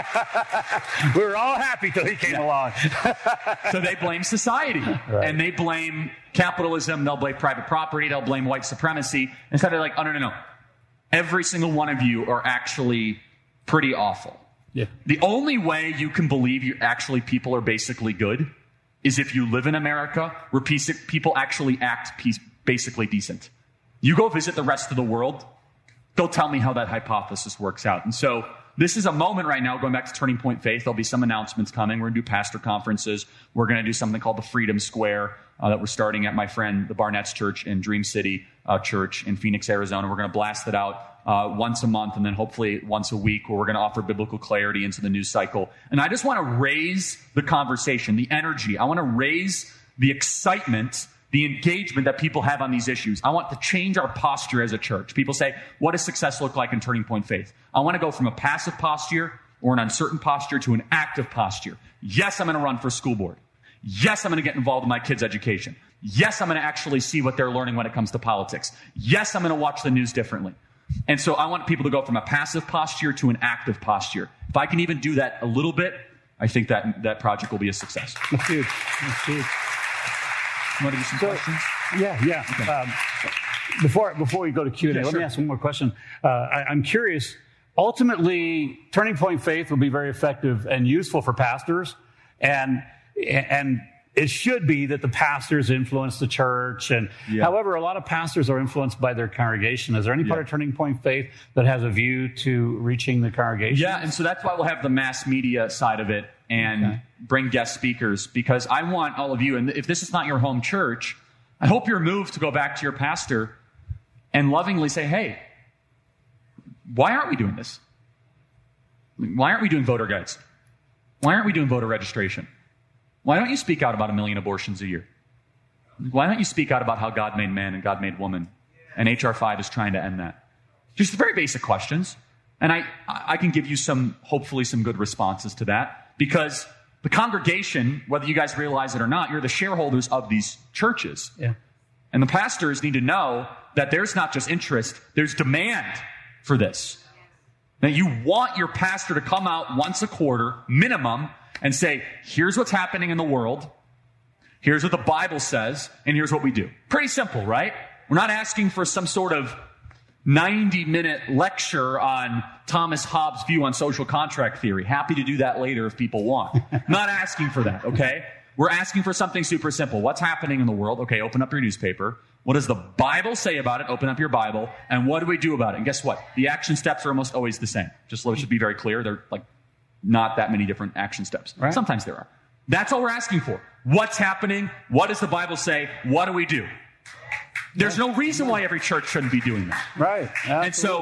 We were all happy till he came along. So they blame society. Right. And they blame capitalism. They'll blame private property. They'll blame white supremacy. Instead of like, oh, no. Every single one of you are actually pretty awful. Yeah. The only way you can believe people are basically good is if you live in America where people actually act basically decent. You go visit the rest of the world, they'll tell me how that hypothesis works out. And so this is a moment right now, going back to Turning Point Faith, there'll be some announcements coming. We're going to do pastor conferences. We're going to do something called the Freedom Square that we're starting at my friend, the Barnett's Church in Dream City Church in Phoenix, Arizona. We're going to blast it out once a month and then hopefully once a week, where we're going to offer biblical clarity into the news cycle. And I just want to raise the conversation, the energy. I want to raise the excitement, the engagement that people have on these issues. I want to change our posture as a church. People say, what does success look like in Turning Point Faith? I want to go from a passive posture or an uncertain posture to an active posture. Yes, I'm going to run for school board. Yes, I'm going to get involved in my kids' education. Yes, I'm going to actually see what they're learning when it comes to politics. Yes, I'm going to watch the news differently. And so I want people to go from a passive posture to an active posture. If I can even do that a little bit, I think that project will be a success. That's huge. That's huge. You want to do some questions? Yeah. Okay. Before we go to Q&A, let me ask one more question. I'm curious. Ultimately, Turning Point Faith will be very effective and useful for pastors, and it should be that the pastors influence the church. And however, a lot of pastors are influenced by their congregation. Is there any part of Turning Point Faith that has a view to reaching the congregation? Yeah, and so that's why we'll have the mass media side of it and bring guest speakers, because I want all of you, and if this is not your home church, I hope you're moved to go back to your pastor and lovingly say, hey, why aren't we doing this? Why aren't we doing voter guides? Why aren't we doing voter registration? Why don't you speak out about 1 million abortions a year? Why don't you speak out about how God made man and God made woman? And HR 5 is trying to end that. Just very basic questions. And I can give you hopefully some good responses to that, because the congregation, whether you guys realize it or not, you're the shareholders of these churches. Yeah. And the pastors need to know that there's not just interest, there's demand for this. That you want your pastor to come out once a quarter, minimum, and say, here's what's happening in the world, here's what the Bible says, and here's what we do. Pretty simple, right? We're not asking for some sort of 90-minute lecture on Thomas Hobbes' view on social contract theory. Happy to do that later if people want. Not asking for that, okay? We're asking for something super simple. What's happening in the world? Okay, open up your newspaper. What does the Bible say about it? Open up your Bible. And what do we do about it? And guess what? The action steps are almost always the same. Just let's be very clear. They're like not that many different action steps. Right. Sometimes there are. That's all we're asking for. What's happening? What does the Bible say? What do we do? There's no reason why every church shouldn't be doing that. Right. Absolutely. And so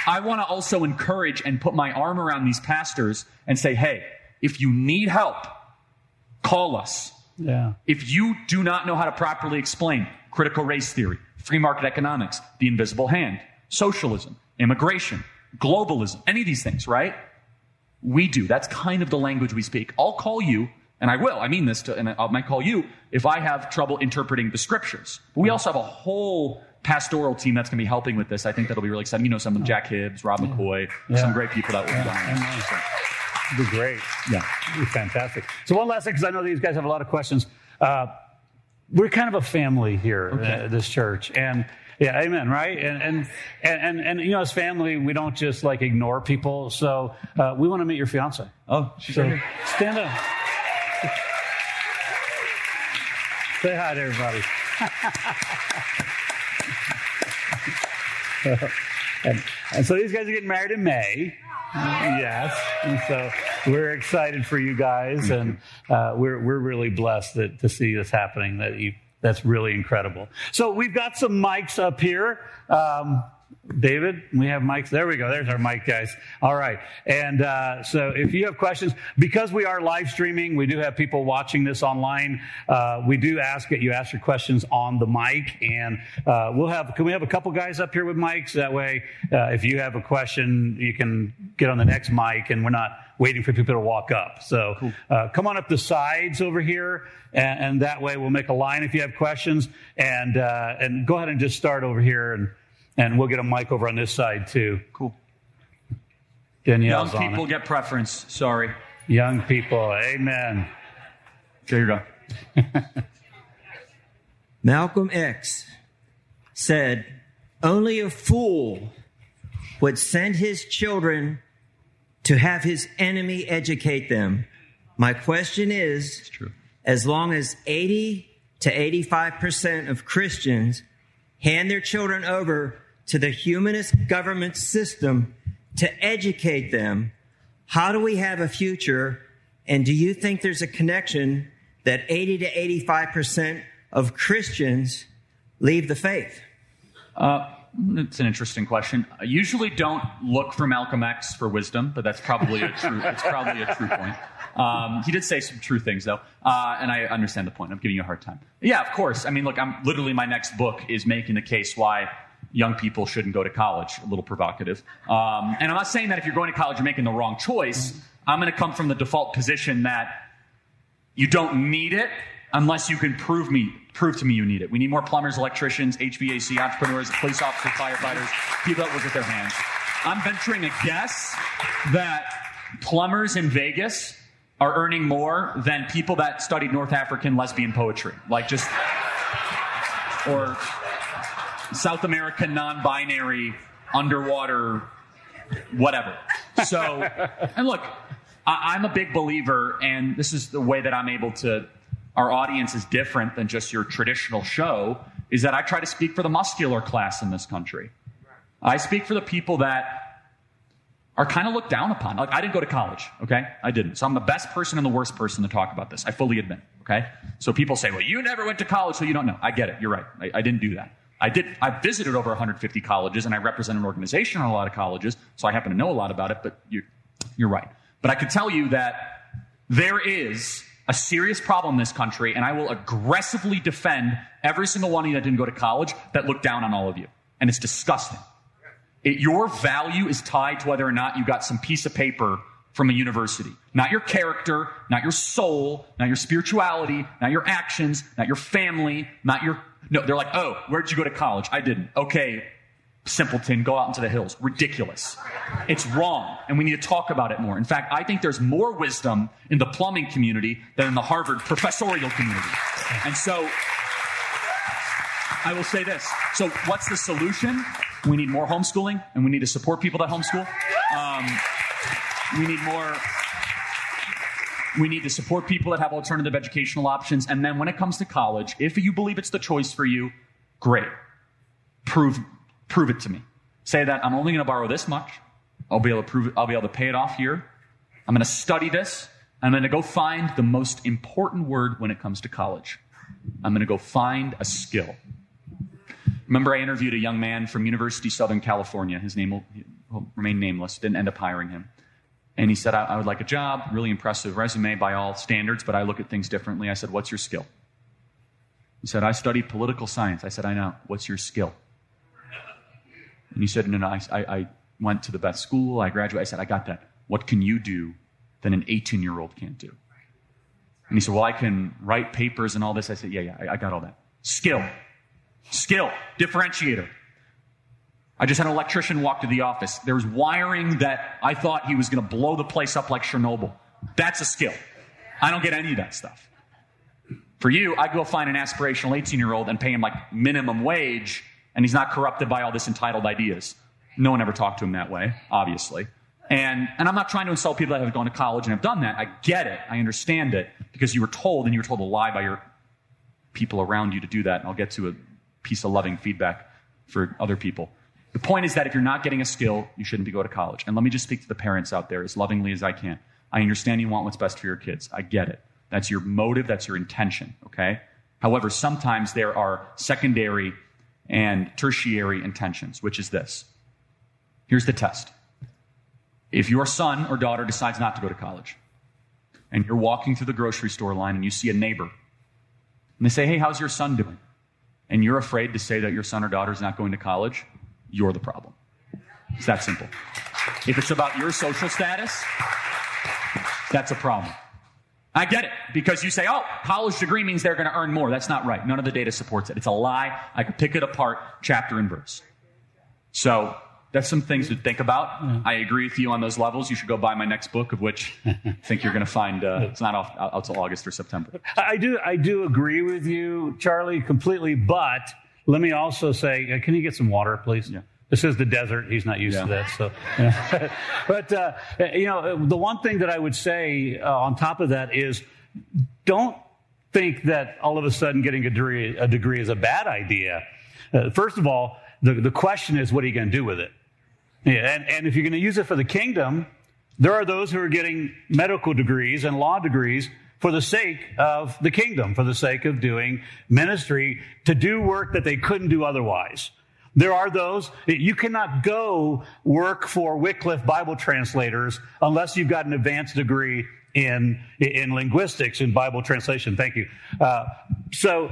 I want to also encourage and put my arm around these pastors and say, hey, if you need help, call us. Yeah. If you do not know how to properly explain critical race theory, free market economics, the invisible hand, socialism, immigration, globalism, any of these things, right? We do. That's kind of the language we speak. I'll call you, and I will. I mean this, and I might call you if I have trouble interpreting the scriptures. But we also have a whole pastoral team that's going to be helping with this. I think that'll be really exciting. You know some of them, Jack Hibbs, Rob McCoy, some great people that will be behind this. It'd be great. Yeah. It'd be fantastic. So one last thing, because I know these guys have a lot of questions. We're kind of a family here at this church. And yeah, amen, right? And you know, as family, we don't just like ignore people. So we want to meet your fiance. Oh, she's right here. Stand up. Say hi to everybody. and so these guys are getting married in May. Yes. And so we're excited for you guys, and we're really blessed to see this happening. That's really incredible. So we've got some mics up here. David, we have mics. There we go. There's our mic, guys. All right. And so if you have questions, because we are live streaming, we do have people watching this online. We do ask that you ask your questions on the mic. And can we have a couple guys up here with mics? That way, if you have a question, you can get on the next mic, and we're not waiting for people to walk up. So come on up the sides over here, and that way we'll make a line if you have questions. And go ahead and just start over here, and we'll get a mic over on this side, too. Cool. Danielle's Young people get preference. Sorry. Young people. Amen. There you go. Malcolm X said, only a fool would send his children to have his enemy educate them. My question is, as long as 80 to 85% of Christians hand their children over to the humanist government system to educate them, how do we have a future? And do you think there's a connection that 80 to 85% of Christians leave the faith? It's an interesting question. I usually don't look for Malcolm X for wisdom, but that's probably a true point. He did say some true things, though, and I understand the point. I'm giving you a hard time. Yeah, of course. I mean, look, my next book is making the case why young people shouldn't go to college. A little provocative. And I'm not saying that if you're going to college, you're making the wrong choice. I'm going to come from the default position that you don't need it unless you can prove to me you need it. We need more plumbers, electricians, HVAC, entrepreneurs, police officers, firefighters, people that work with their hands. I'm venturing a guess that plumbers in Vegas are earning more than people that studied North African lesbian poetry. Or South American non-binary underwater whatever. So, and look, I'm a big believer, and this is the way that I'm able to, our audience is different than just your traditional show, is that I try to speak for the muscular class in this country. I speak for the people that are kind of looked down upon. I didn't go to college, okay? I didn't. So I'm the best person and the worst person to talk about this. I fully admit, okay? So people say, well, you never went to college, so you don't know. I get it. You're right. I didn't do that. I visited over 150 colleges, and I represent an organization on a lot of colleges, so I happen to know a lot about it, but you're right. But I can tell you that there is a serious problem in this country, and I will aggressively defend every single one of you that didn't go to college that looked down on all of you. And it's disgusting. Your value is tied to whether or not you got some piece of paper from a university. Not your character, not your soul, not your spirituality, not your actions, not your family, No, they're like, oh, where'd you go to college? I didn't. Okay, simpleton, go out into the hills. Ridiculous. It's wrong, and we need to talk about it more. In fact, I think there's more wisdom in the plumbing community than in the Harvard professorial community. And so, I will say this. So what's the solution? We need more homeschooling, and we need to support people that homeschool. We need to support people that have alternative educational options. And then when it comes to college, if you believe it's the choice for you, great. Prove it to me. Say that I'm only going to borrow this much. I'll be able to prove it. I'll be able to pay it off here. I'm going to study this. I'm going to go find the most important word when it comes to college. I'm going to go find a skill. Remember, I interviewed a young man from University of Southern California. His name he'll remain nameless, didn't end up hiring him. And he said, I would like a job, really impressive resume by all standards, but I look at things differently. I said, what's your skill? He said, I studied political science. I said, I know. What's your skill? And he said, no, I went to the best school. I graduated. I said, I got that. What can you do that an 18-year-old can't do? And he said, well, I can write papers and all this. I said, yeah, I got all that. Skill, differentiator. I just had an electrician walk to the office. There was wiring that I thought he was going to blow the place up like Chernobyl. That's a skill. I don't get any of that stuff. For you, I go find an aspirational 18-year-old and pay him like minimum wage, and he's not corrupted by all this entitled ideas. No one ever talked to him that way, obviously. And I'm not trying to insult people that have gone to college and have done that. I get it. I understand it because you were told, and you were told to lie by your people around you to do that. And I'll get to a piece of loving feedback for other people. The point is that if you're not getting a skill, you shouldn't be going to college. And let me just speak to the parents out there as lovingly as I can. I understand you want what's best for your kids. I get it. That's your motive. That's your intention, okay? However, sometimes there are secondary and tertiary intentions, which is this. Here's the test. If your son or daughter decides not to go to college, and you're walking through the grocery store line and you see a neighbor, and they say, hey, how's your son doing? And you're afraid to say that your son or daughter is not going to college, you're the problem. It's that simple. If it's about your social status, that's a problem. I get it, because you say, oh, college degree means they're going to earn more. That's not right. None of the data supports it. It's a lie. I could pick it apart chapter and verse. So that's some things to think about. Yeah. I agree with you on those levels. You should go buy my next book, of which I think you're going to find it's not out till August or September. I do agree with you, Charlie, completely. But let me also say, can you get some water, please? Yeah. This is the desert. He's not used to that. So, yeah. But, the one thing that I would say on top of that is don't think that all of a sudden getting a degree is a bad idea. First of all, the question is, what are you going to do with it? Yeah, and if you're going to use it for the kingdom, there are those who are getting medical degrees and law degrees for the sake of the kingdom, for the sake of doing ministry, to do work that they couldn't do otherwise. There are those, you cannot go work for Wycliffe Bible translators unless you've got an advanced degree in linguistics, in Bible translation. Thank you. So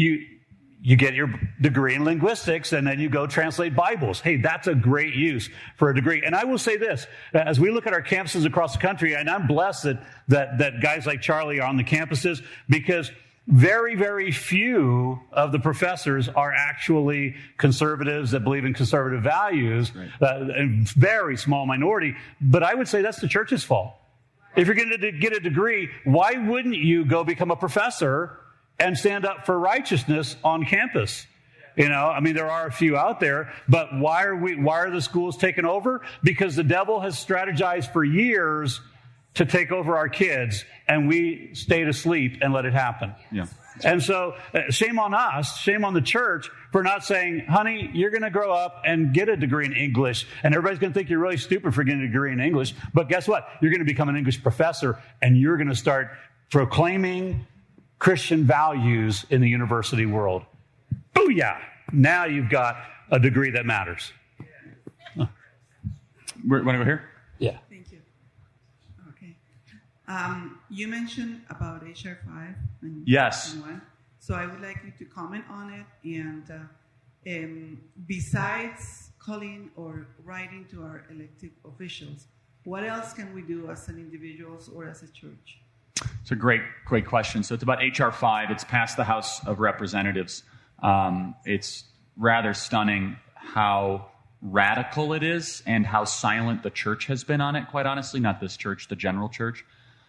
you get your degree in linguistics, and then you go translate Bibles. Hey, that's a great use for a degree. And I will say this, as we look at our campuses across the country, and I'm blessed that guys like Charlie are on the campuses, because very, very few of the professors are actually conservatives that believe in conservative values, a very small minority. But I would say that's the church's fault. If you're going to get a degree, why wouldn't you go become a professor and stand up for righteousness on campus? There are a few out there, but why are the schools taken over? Because the devil has strategized for years to take over our kids, and we stayed asleep and let it happen. Yeah. And so shame on us, shame on the church for not saying, honey, you're going to grow up and get a degree in English, and everybody's going to think you're really stupid for getting a degree in English. But guess what? You're going to become an English professor, and you're going to start proclaiming Christian values in the university world. Booyah! Now you've got a degree that matters. Want to go here? Yeah. Thank you. Okay. You mentioned about HR 5. And yes. 1. So I would like you to comment on it. And besides calling or writing to our elected officials, what else can we do as an individuals or as a church? It's a great question. So it's about HR 5. It's passed the House of Representatives. It's rather stunning how radical it is and how silent the church has been on it, quite honestly. Not this church, the general church.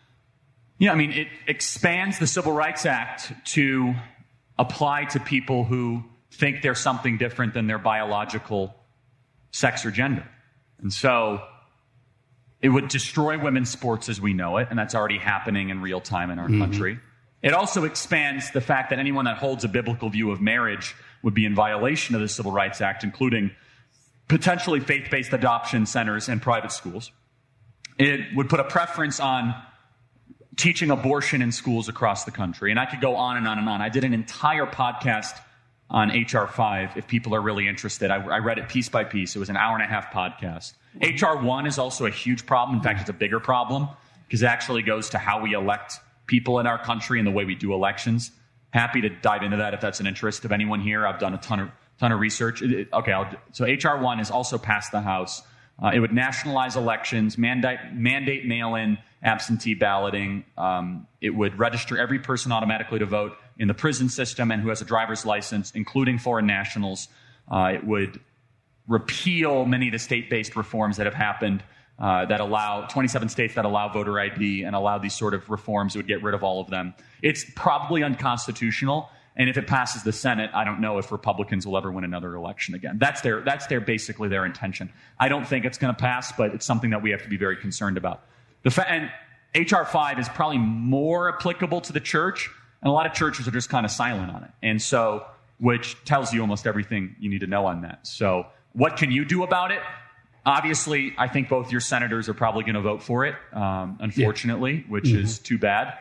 It expands the Civil Rights Act to apply to people who think they're something different than their biological sex or gender. And so it would destroy women's sports as we know it, and that's already happening in real time in our country. It also expands the fact that anyone that holds a biblical view of marriage would be in violation of the Civil Rights Act, including potentially faith-based adoption centers and private schools. It would put a preference on teaching abortion in schools across the country. And I could go on and on and on. I did an entire podcast on HR 5 if people are really interested. I read it piece by piece. It was an hour-and-a-half podcast. H.R. 1 is also a huge problem. In fact, it's a bigger problem because it actually goes to how we elect people in our country and the way we do elections. Happy to dive into that if that's an interest of anyone here. I've done a ton of research. So H.R. 1 is also passed the House. It would nationalize elections, mandate mail-in absentee balloting. It would register every person automatically to vote in the prison system and who has a driver's license, including foreign nationals. It would repeal many of the state-based reforms that have happened that allow 27 states that allow voter ID and allow these sort of reforms. It would get rid of all of them. It's probably unconstitutional. And if it passes the Senate, I don't know if Republicans will ever win another election again. That's basically their intention. I don't think it's going to pass, but it's something that we have to be very concerned about. And H.R. 5 is probably more applicable to the church, and a lot of churches are just kind of silent on it. And so, which tells you almost everything you need to know on that. So what can you do about it? Obviously, I think both your senators are probably going to vote for it, unfortunately, which is too bad.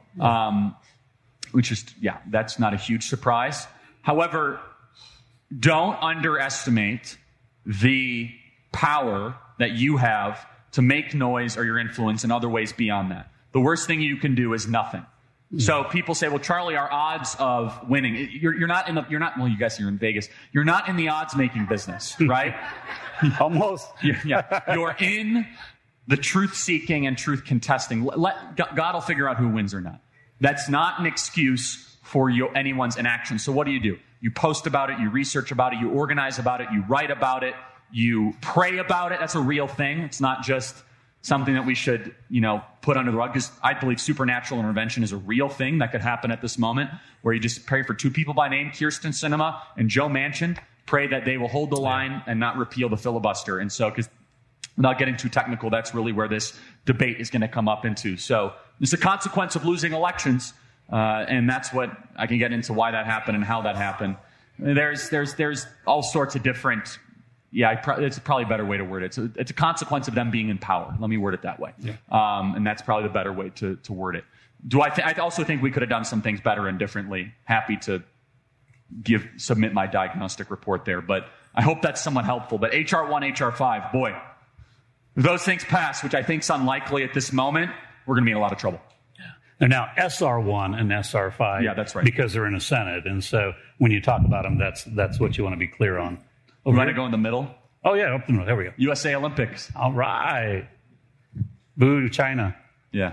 That's not a huge surprise. However, don't underestimate the power that you have to make noise or your influence in other ways beyond that. The worst thing you can do is nothing. So people say, well, Charlie, our odds of winning, well, you guys are in Vegas. You're not in the odds making business, right? Almost. You're in the truth seeking and truth contesting. God will figure out who wins or not. That's not an excuse for anyone's inaction. So what do? You post about it, you research about it, you organize about it, you write about it, you pray about it. That's a real thing. It's not just something that we should, put under the rug, because I believe supernatural intervention is a real thing that could happen at this moment, where you just pray for two people by name, Kyrsten Sinema and Joe Manchin, pray that they will hold the line and not repeal the filibuster. And so, because without getting too technical, that's really where this debate is going to come up into. So it's a consequence of losing elections, and that's what I can get into why that happened and how that happened. There's all sorts of different. It's probably a better way to word it. So it's a consequence of them being in power. Let me word it that way. Yeah. And that's probably the better way to word it. I also think we could have done some things better and differently. Happy to submit my diagnostic report there, but I hope that's somewhat helpful. But H.R. 1, H.R. 5, boy, if those things pass, which I think is unlikely at this moment, we're going to be in a lot of trouble. Yeah. And now SR 1 and SR 5, that's right, because they're in the Senate, and so when you talk about them, that's what you want to be clear on. You want to go in the middle? Oh, yeah, up the middle. There we go. USA Olympics. All right. Boo, China. Yeah.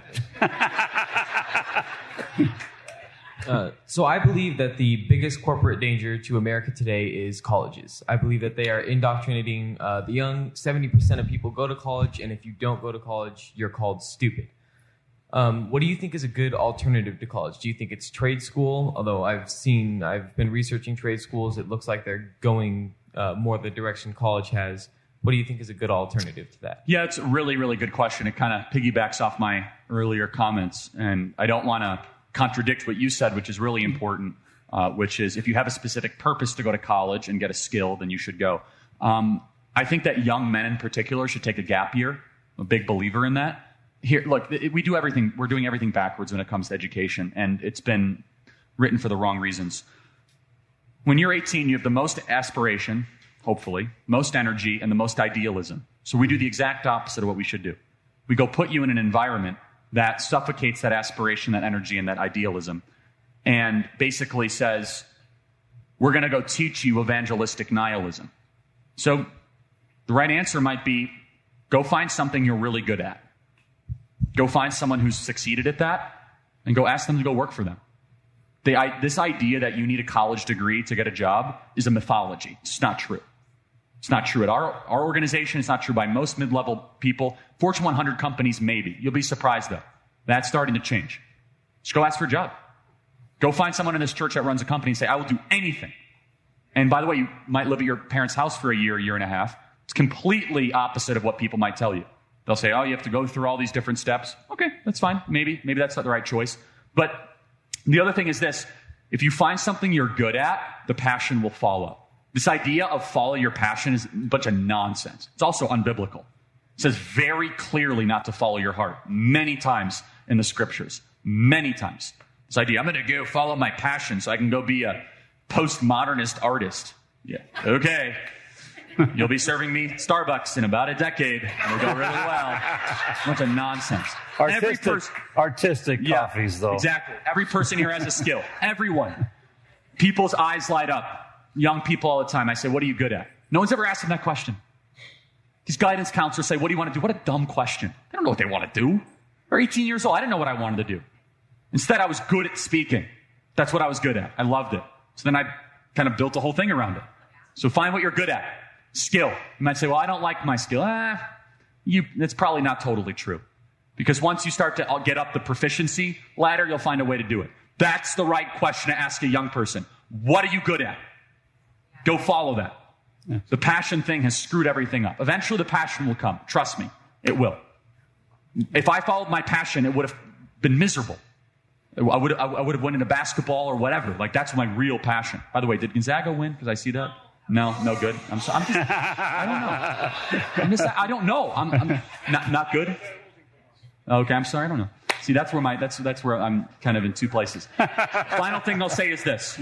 So I believe that the biggest corporate danger to America today is colleges. I believe that they are indoctrinating the young. 70% of people go to college, and if you don't go to college, you're called stupid. What do you think is a good alternative to college? Do you think it's trade school? Although I've been researching trade schools. It looks like they're going more the direction college has. What do you think is a good alternative to that? Yeah, it's a really, really good question. It kind of piggybacks off my earlier comments, and I don't want to contradict what you said, which is really important, which is if you have a specific purpose to go to college and get a skill, then you should go. I think that young men in particular should take a gap year. I'm a big believer in that. Here, look, we're doing everything backwards when it comes to education, and it's been written for the wrong reasons. When you're 18, you have the most aspiration, hopefully, most energy, and the most idealism. So we do the exact opposite of what we should do. We go put you in an environment that suffocates that aspiration, that energy, and that idealism, and basically says, we're going to go teach you evangelistic nihilism. So the right answer might be, go find something you're really good at. Go find someone who's succeeded at that, and go ask them to go work for them. This idea that you need a college degree to get a job is a mythology. It's not true. It's not true at our organization. It's not true by most mid-level people. Fortune 100 companies, maybe. You'll be surprised, though. That's starting to change. Just go ask for a job. Go find someone in this church that runs a company and say, I will do anything. And by the way, you might live at your parents' house for a year and a half. It's completely opposite of what people might tell you. They'll say, oh, you have to go through all these different steps. Okay, that's fine. Maybe that's not the right choice. But the other thing is this. If you find something you're good at, the passion will follow. This idea of follow your passion is a bunch of nonsense. It's also unbiblical. It says very clearly not to follow your heart many times in the scriptures. Many times. This idea, I'm going to go follow my passion so I can go be a postmodernist artist. Yeah, okay. You'll be serving me Starbucks in about a decade. It'll go really well. Bunch of nonsense. Artistic coffees, though. Exactly. Every person here has a skill. Everyone. People's eyes light up. Young people all the time. I say, what are you good at? No one's ever asked them that question. These guidance counselors say, what do you want to do? What a dumb question. They don't know what they want to do. They're 18 years old. I didn't know what I wanted to do. Instead, I was good at speaking. That's what I was good at. I loved it. So then I kind of built a whole thing around it. So find what you're good at. Skill. You might say, well, I don't like my skill. That's probably not totally true. Because once you start to get up the proficiency ladder, you'll find a way to do it. That's the right question to ask a young person. What are you good at? Go follow that. Yeah. The passion thing has screwed everything up. Eventually the passion will come. Trust me, it will. If I followed my passion, it would have been miserable. I would have won in a basketball or whatever. Like, that's my real passion. By the way, did Gonzaga win? Because I see that. No good. I don't know. I'm not good. Okay, I'm sorry. I don't know. See, that's where I'm kind of in two places. Final thing I'll say is this.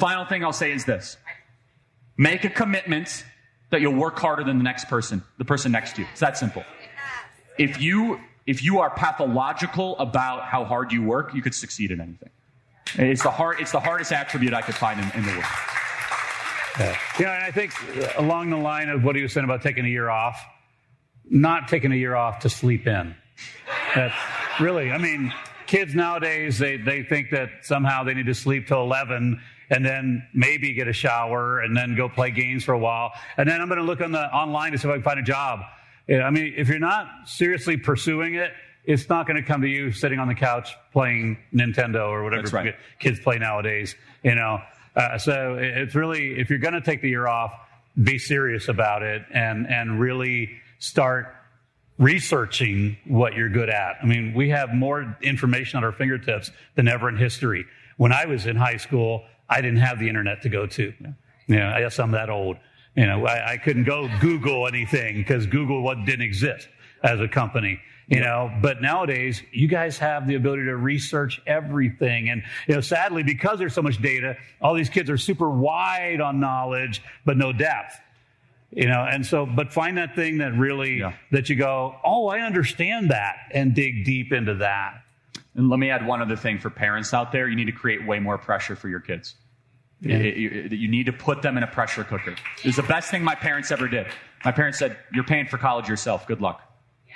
Make a commitment that you'll work harder than the person next to you. It's that simple. If you are pathological about how hard you work, you could succeed in anything. It's the hardest attribute I could find in the world. And I think along the line of what he was saying about taking a year off, not taking a year off to sleep in. That's really, kids nowadays, they think that somehow they need to sleep till 11 and then maybe get a shower and then go play games for a while. And then I'm going to look online to see if I can find a job. If you're not seriously pursuing it, it's not going to come to you sitting on the couch playing Nintendo or whatever kids play nowadays. So it's really, if you're going to take the year off, be serious about it and really start researching what you're good at. We have more information at our fingertips than ever in history. When I was in high school, I didn't have the internet to go to. I guess I'm that old. I couldn't go Google anything because Google didn't exist as a company. But nowadays you guys have the ability to research everything. And, sadly, because there's so much data, all these kids are super wide on knowledge, but no depth, but find that thing that really, that you go, oh, I understand that, and dig deep into that. And let me add one other thing for parents out there. You need to create way more pressure for your kids. Yeah. You need to put them in a pressure cooker. It was the best thing my parents ever did. My parents said, you're paying for college yourself. Good luck.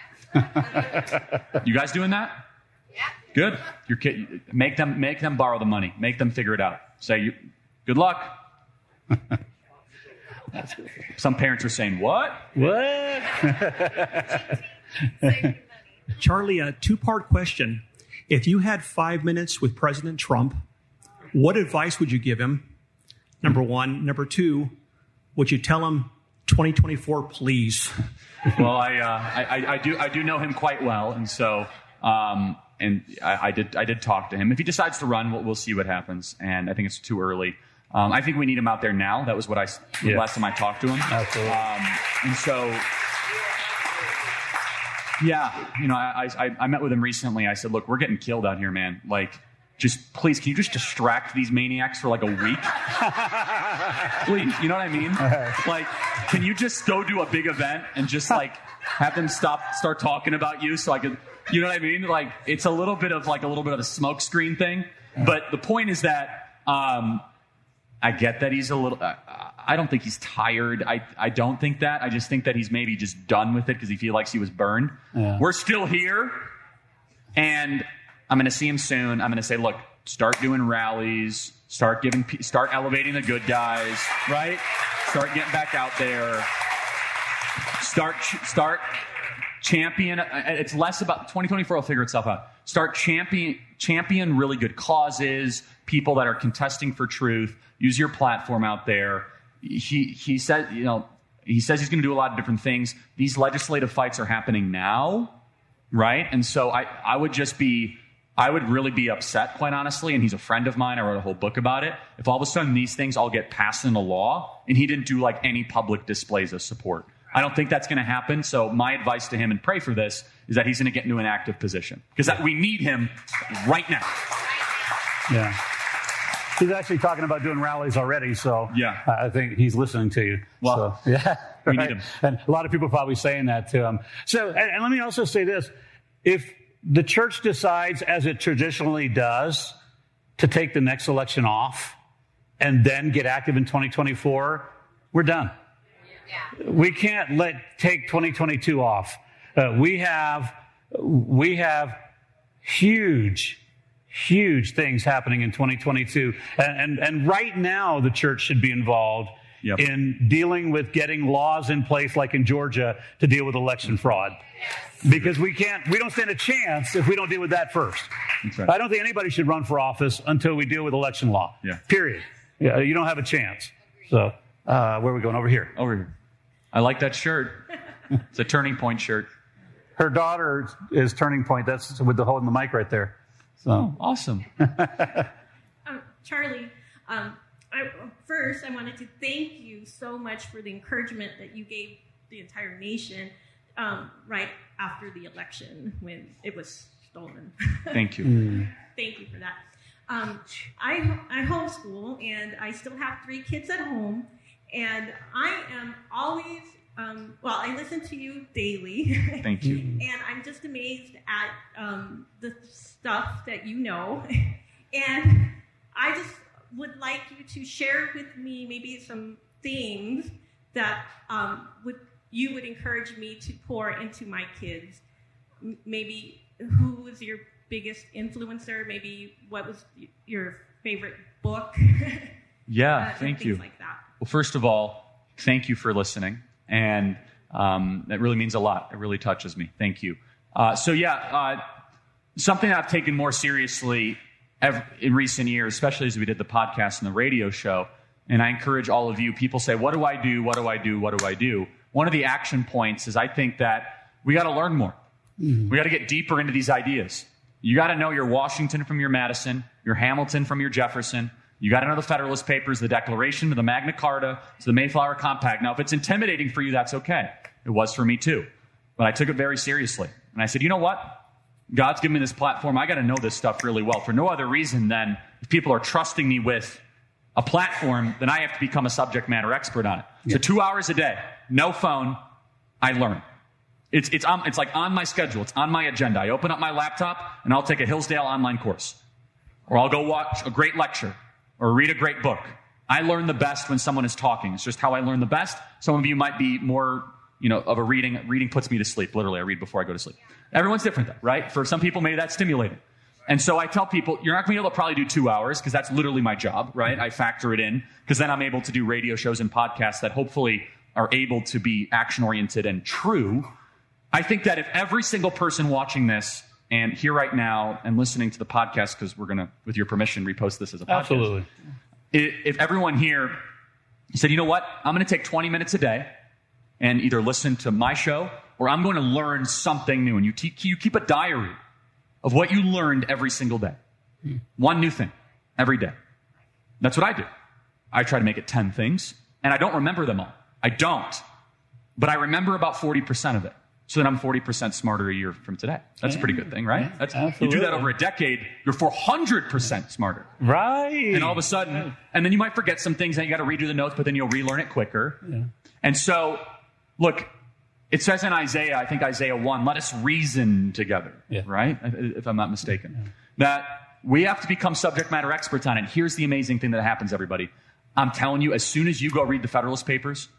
You guys doing that? Yeah. Good. Your kid, make them borrow the money. Make them figure it out. Say, good luck. Some parents are saying, what? What? Charlie, a two-part question. If you had 5 minutes with President Trump, what advice would you give him? Number one. Number two, would you tell him 2024, please? Well, I do know him quite well, and so I did talk to him. If he decides to run, we'll see what happens. And I think it's too early. I think we need him out there now. That was last time I talked to him. Absolutely. And so, I met with him recently. I said, look, we're getting killed out here, man. Just please, can you just distract these maniacs for a week? Please, you know what I mean? Can you just go do a big event and just have them start talking about you so I could, you know what I mean? It's a little bit of a smoke screen thing. But the point is that I get that he's a little. I don't think he's tired. I don't think that. I just think that he's maybe just done with it because he feels like he was burned. Yeah. We're still here, and I'm going to see him soon. I'm going to say, look, start doing rallies, start elevating the good guys, right? Start getting back out there. Start champion. It's less about 2024 will figure itself out. Start champion really good causes, people that are contesting for truth. Use your platform out there. He said, he says he's going to do a lot of different things. These legislative fights are happening now, right? And so I would really be upset, quite honestly, and he's a friend of mine. I wrote a whole book about it. If all of a sudden these things all get passed into law and he didn't do any public displays of support. I don't think that's going to happen. So my advice to him, and pray for this, is that he's going to get into an active position because we need him right now. Yeah. He's actually talking about doing rallies already, so yeah. I think he's listening to you. Well, so, yeah, we need him. And a lot of people are probably saying that to him. So, and let me also say this. If the church decides, as it traditionally does, to take the next election off and then get active in 2024, we're done. Yeah. We can't take 2022 off. We have huge things happening in 2022. And right now, the church should be involved in dealing with getting laws in place, like in Georgia, to deal with election fraud. Because we don't stand a chance if we don't deal with that first. That's right. I don't think anybody should run for office until we deal with election law. Yeah. Period. Yeah, you don't have a chance. So, where are we going? Over here. Over here. I like that shirt. It's a Turning Point shirt. Her daughter is Turning Point. That's with the holding the mic right there. So. Oh, awesome. Charlie, first I wanted to thank you so much for the encouragement that you gave the entire nation right after the election when it was stolen. Thank you. Thank you for that. I homeschool, and I still have 3 kids at home, and I am always, I listen to you daily. Thank you. And I'm just amazed at the stuff that you know. And I just would like you to share with me maybe some things that you would encourage me to pour into my kids. Maybe who was your biggest influencer? Maybe what was your favorite book? Yeah, thank you. Things like that. Well, first of all, thank you for listening. And that really means a lot. It really touches me. Thank you. Something I've taken more seriously in recent years, especially as we did the podcast and the radio show, and I encourage all of you, people say, what do I do? What do I do? What do I do? One of the action points is I think that we got to learn more. We got to get deeper into these ideas. You got to know your Washington from your Madison, your Hamilton from your Jefferson. You got to know the Federalist Papers, the Declaration, to the Magna Carta, to the Mayflower Compact. Now, if it's intimidating for you, that's okay. It was for me too. But I took it very seriously. And I said, you know what? God's given me this platform. I got to know this stuff really well for no other reason than if people are trusting me with a platform, then I have to become a subject matter expert on it. Yeah. So 2 hours a day, no phone, I learn. It's like on my schedule. It's on my agenda. I open up my laptop and I'll take a Hillsdale online course. Or I'll go watch a great lecture or read a great book. I learn the best when someone is talking. It's just how I learn the best. Some of you might be more, of a reading. Reading puts me to sleep. Literally, I read before I go to sleep. Everyone's different though, right? For some people, maybe that's stimulating. And so I tell people, you're not going to be able to probably do 2 hours because that's literally my job, right? I factor it in because then I'm able to do radio shows and podcasts that hopefully are able to be action-oriented and true. I think that if every single person watching this and here right now and listening to the podcast, because we're going to, with your permission, repost this as a podcast. Absolutely. If everyone here said, you know what, I'm going to take 20 minutes a day and either listen to my show or I'm going to learn something new. And you keep a diary of what you learned every single day. One new thing every day. That's what I do. I try to make it 10 things, and I don't remember them all. I don't. But I remember about 40% of it. So then I'm 40% smarter a year from today. That's a pretty good thing, right? You do that over a decade, you're 400% smarter. Right. And all of a sudden, and then you might forget some things, and you got to redo the notes, but then you'll relearn it quicker. Yeah. And so, look, it says in Isaiah, I think Isaiah 1, let us reason together, right? If I'm not mistaken. That we have to become subject matter experts on it. Here's the amazing thing that happens, everybody. I'm telling you, as soon as you go read the Federalist Papers,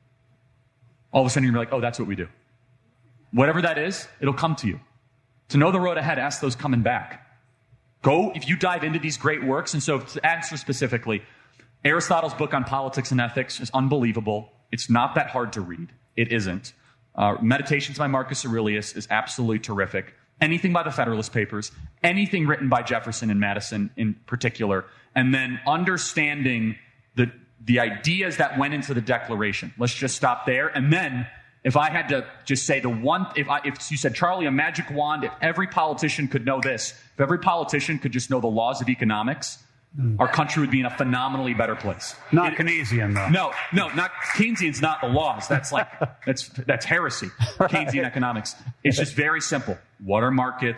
all of a sudden you're like, oh, that's what we do. Whatever that is, it'll come to you. To know the road ahead, ask those coming back. Go, if you dive into these great works, and so to answer specifically, Aristotle's book on politics and ethics is unbelievable. It's not that hard to read. It isn't. Meditations by Marcus Aurelius is absolutely terrific. Anything by the Federalist Papers, anything written by Jefferson and Madison in particular, and then understanding the ideas that went into the Declaration. Let's just stop there. And then, if I had to just say if you said, Charlie, a magic wand, if every politician could know this, if every politician could just know the laws of economics, our country would be in a phenomenally better place. Not Keynesian, though. No, not Keynesian's not the laws. That's that's heresy. Keynesian economics. It's just very simple. What are markets?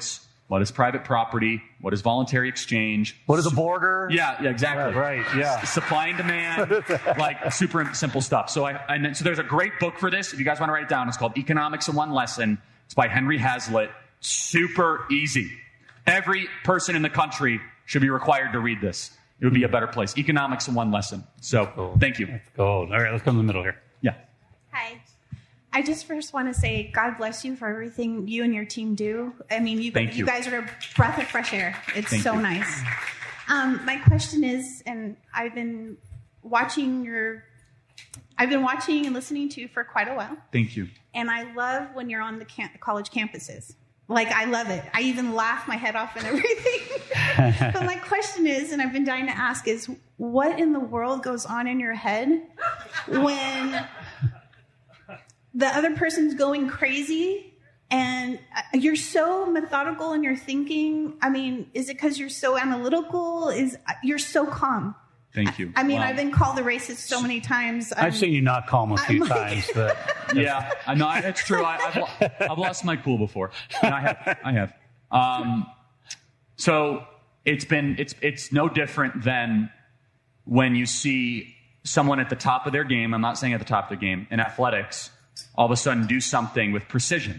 What is private property? What is voluntary exchange? What is a border? Yeah, exactly. Yeah, right, yeah. Supply and demand, like super simple stuff. So so there's a great book for this. If you guys want to write it down, it's called Economics in One Lesson. It's by Henry Hazlitt. Super easy. Every person in the country should be required to read this. It would be a better place. Economics in One Lesson. So thank you. That's gold. All right, let's come in the middle here. Yeah. Hi. I just first want to say God bless you for everything you and your team do. I mean, you guys are a breath of fresh air. It's Thank so you. nice. My question is, and I've been watching and listening to you for quite a while. Thank you. And I love when you're on the college campuses. Like, I love it. I even laugh my head off and everything. But my question is, and I've been dying to ask, is what in the world goes on in your head when the other person's going crazy and you're so methodical in your thinking? I mean, is it because you're so analytical? You're so calm? Thank you. I mean, Wow. I've been called a racist so many times. I've seen you not calm a few times, but yeah, no, it's true. I've lost my cool before. And I have. So it's no different than when you see someone at the top of their game. I'm not saying at the top of the game in athletics, all of a sudden do something with precision.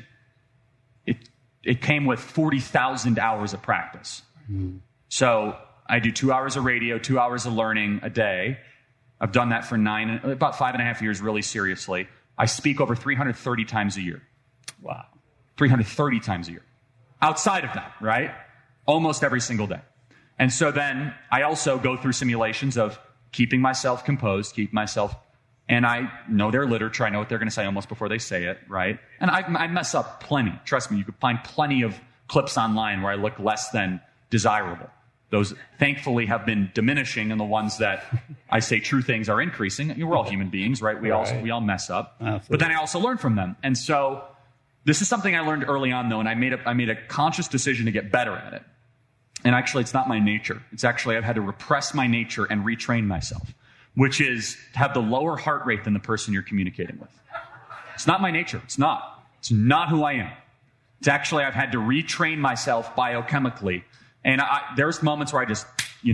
It came with 40,000 hours of practice. So I do 2 hours of radio, 2 hours of learning a day. I've done that for about 5.5 years, really seriously. I speak over 330 times a year. Wow. 330 times a year. Outside of that, right? Almost every single day. And so then I also go through simulations of keeping myself composed, and I know their literature. I know what they're going to say almost before they say it, right? And I mess up plenty. Trust me, you could find plenty of clips online where I look less than desirable. Those, thankfully, have been diminishing, and the ones that I say true things are increasing. We're all human beings, right? We all mess up. Absolutely. But then I also learn from them. And so this is something I learned early on, though, and I made a conscious decision to get better at it. And actually, it's not my nature. It's actually I've had to repress my nature and retrain myself, which is to have the lower heart rate than the person you're communicating with. It's not my nature. It's not. It's not who I am. It's actually I've had to retrain myself biochemically. And there's moments where I just,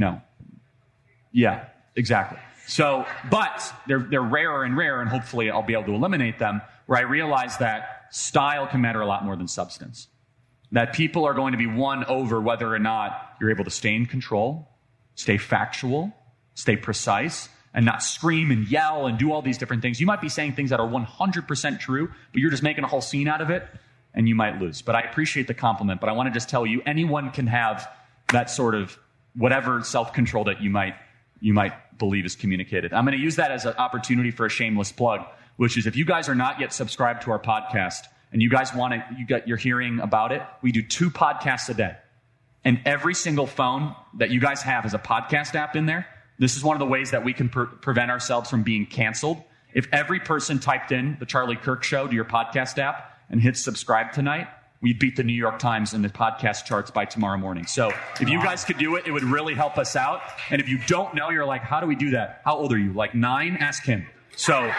yeah, exactly. So, but they're rarer and rarer, and hopefully I'll be able to eliminate them, where I realize that style can matter a lot more than substance. That people are going to be won over whether or not you're able to stay in control, stay factual, stay precise, and not scream and yell and do all these different things. You might be saying things that are 100% true, but you're just making a whole scene out of it, and you might lose. But I appreciate the compliment, but I want to just tell you, anyone can have that sort of whatever self-control that you might believe is communicated. I'm going to use that as an opportunity for a shameless plug, which is if you guys are not yet subscribed to our podcast and you guys you're hearing about it, we do 2 podcasts a day. And every single phone that you guys have has a podcast app in there. This is one of the ways that we can prevent ourselves from being canceled. If every person typed in the Charlie Kirk Show to your podcast app and hit subscribe tonight, we beat the New York Times in the podcast charts by tomorrow morning. So if you guys could do it, it would really help us out. And if you don't know, you're like, how do we do that? How old are you? Like 9? Ask him. So.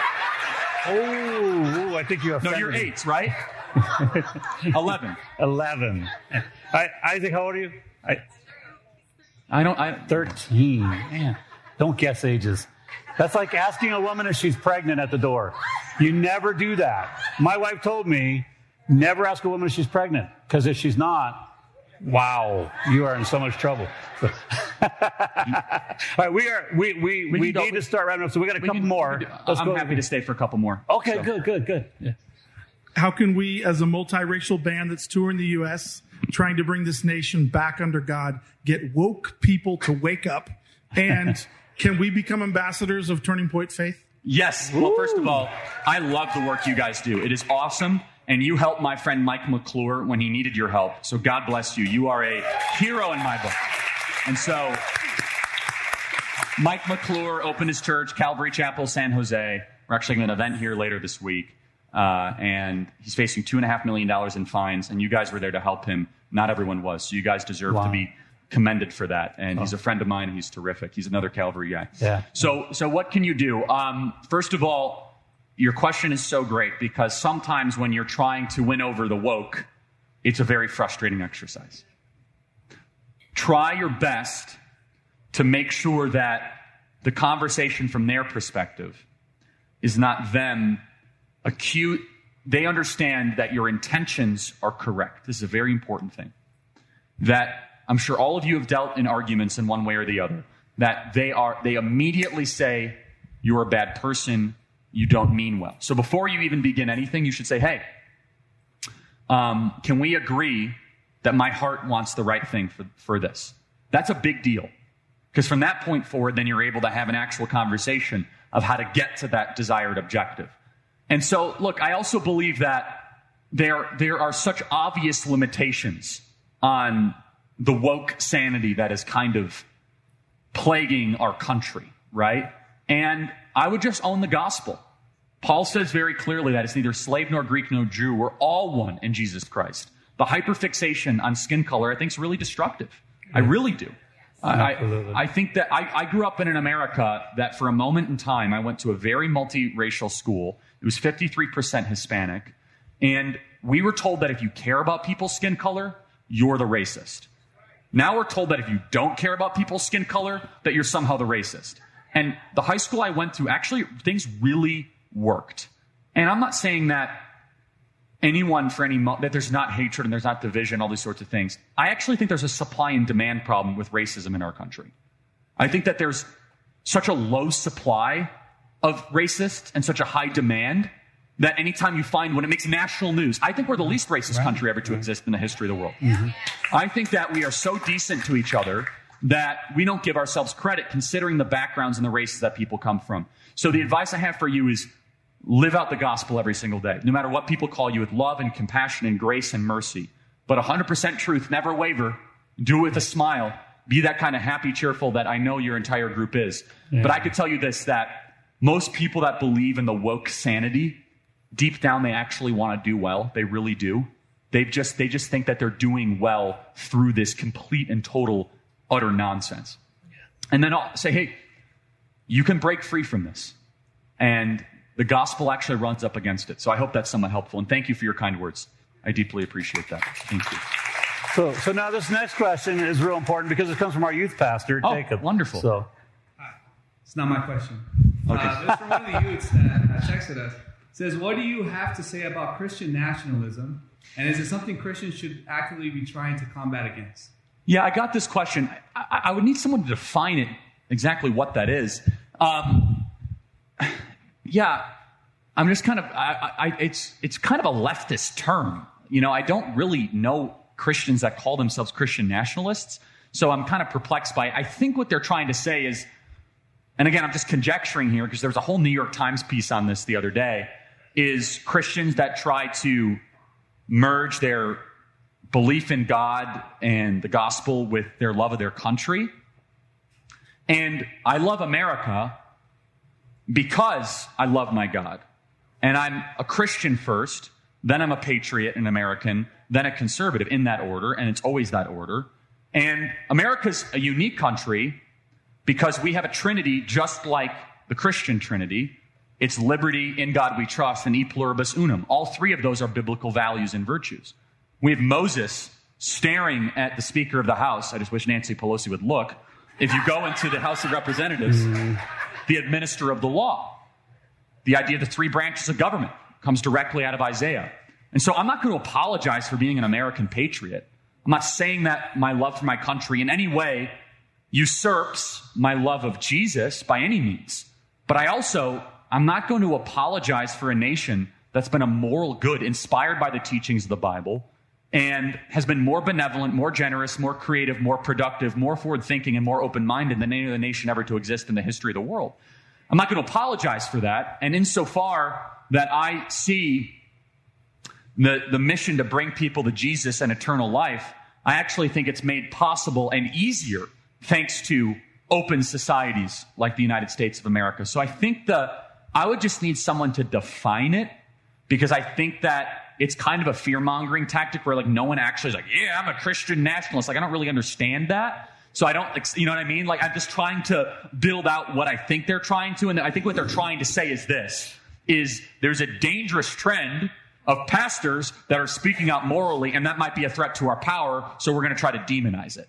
Oh, I think you have. No, you're 8, right? 11. 11. Isaac, how old are you? I don't. 13. Man, don't guess ages. That's like asking a woman if she's pregnant at the door. You never do that. My wife told me, never ask a woman if she's pregnant, because if she's not, wow, you are in so much trouble. So. All right, we need to start wrapping up, so we got a couple more. I'm happy to stay for a couple more. Okay, so. Good. Yeah. How can we, as a multiracial band that's touring the U.S., trying to bring this nation back under God, get woke people to wake up? And can we become ambassadors of Turning Point Faith? Yes. Well, first of all, I love the work you guys do. It is awesome. And you helped my friend Mike McClure when he needed your help. So God bless you. You are a hero in my book. And so Mike McClure opened his church, Calvary Chapel, San Jose. We're actually going to an event here later this week. And he's facing $2.5 million in fines. And you guys were there to help him. Not everyone was. So you guys deserve to be commended for that. And he's a friend of mine. He's terrific. He's another Calvary guy. Yeah. So what can you do? First of all, your question is so great because sometimes when you're trying to win over the woke, it's a very frustrating exercise. try your best to make sure that the conversation from their perspective is not them acute. They understand that your intentions are correct. This is a very important thing. That I'm sure all of you have dealt in arguments in one way or the other. That they immediately say, you're a bad person, you don't mean well. So before you even begin anything, you should say, hey, can we agree that my heart wants the right thing for this? That's a big deal. Because from that point forward, then you're able to have an actual conversation of how to get to that desired objective. And so, look, I also believe that there are such obvious limitations on the woke sanity that is kind of plaguing our country, right? And I would just own the gospel. Paul says very clearly that it's neither slave nor Greek nor Jew. We're all one in Jesus Christ. The hyperfixation on skin color, I think, is really destructive. I really do. I think that I grew up in an America that for a moment in time, I went to a very multiracial school. It was 53% Hispanic. And we were told that if you care about people's skin color, you're the racist. Now we're told that if you don't care about people's skin color, that you're somehow the racist. And the high school I went to, actually, things really worked. And I'm not saying that that there's not hatred and there's not division, all these sorts of things. I actually think there's a supply and demand problem with racism in our country. I think that there's such a low supply of racists and such a high demand that anytime you find when it makes national news, I think we're the least racist country ever to exist in the history of the world. Mm-hmm. I think that we are so decent to each other that we don't give ourselves credit considering the backgrounds and the races that people come from. So the advice I have for you is live out the gospel every single day, no matter what people call you, with love and compassion and grace and mercy. But 100% truth, never waver. Do it with a smile. Be that kind of happy, cheerful that I know your entire group is. Yeah. But I could tell you this, that most people that believe in the woke sanity, deep down, they actually want to do well. They really do. They just think that they're doing well through this complete and total, utter nonsense. And then I'll say, hey, you can break free from this. And the gospel actually runs up against it. So I hope that's somewhat helpful. And thank you for your kind words. I deeply appreciate that. Thank you. So now this next question is real important because it comes from our youth pastor, Jacob. Wonderful. So, it's not my question. Okay. This is from one of the youths that texted us. It says, what do you have to say about Christian nationalism? And is it something Christians should actively be trying to combat against? Yeah, I got this question. I would need someone to define it, exactly what that is. Yeah, I'm just kind of, it's kind of a leftist term. You know, I don't really know Christians that call themselves Christian nationalists. So I'm kind of perplexed by it. I think what they're trying to say is, and again, I'm just conjecturing here because there was a whole New York Times piece on this the other day, is Christians that try to merge their belief in God and the gospel with their love of their country. And I love America because I love my God. And I'm a Christian first, then I'm a patriot, an American, then a conservative, in that order, and it's always that order. And America's a unique country because we have a Trinity just like the Christian Trinity. It's liberty, in God we trust, and e pluribus unum. All three of those are biblical values and virtues. We have Moses staring at the Speaker of the House. I just wish Nancy Pelosi would look. If you go into the House of Representatives, the administrator of the law, the idea of the three branches of government comes directly out of Isaiah. And so I'm not going to apologize for being an American patriot. I'm not saying that my love for my country in any way usurps my love of Jesus by any means. But I'm not going to apologize for a nation that's been a moral good, inspired by the teachings of the Bible, and has been more benevolent, more generous, more creative, more productive, more forward-thinking, and more open-minded than any other nation ever to exist in the history of the world. I'm not going to apologize for that. And insofar that I see the mission to bring people to Jesus and eternal life, I actually think it's made possible and easier thanks to open societies like the United States of America. So I think I would just need someone to define it, because I think that it's kind of a fear-mongering tactic where, like, no one actually is like, yeah, I'm a Christian nationalist. Like, I don't really understand that. So I don't, you know what I mean? Like, I'm just trying to build out what I think they're trying to. And I think what they're trying to say is this, is there's a dangerous trend of pastors that are speaking out morally, and that might be a threat to our power, so we're going to try to demonize it.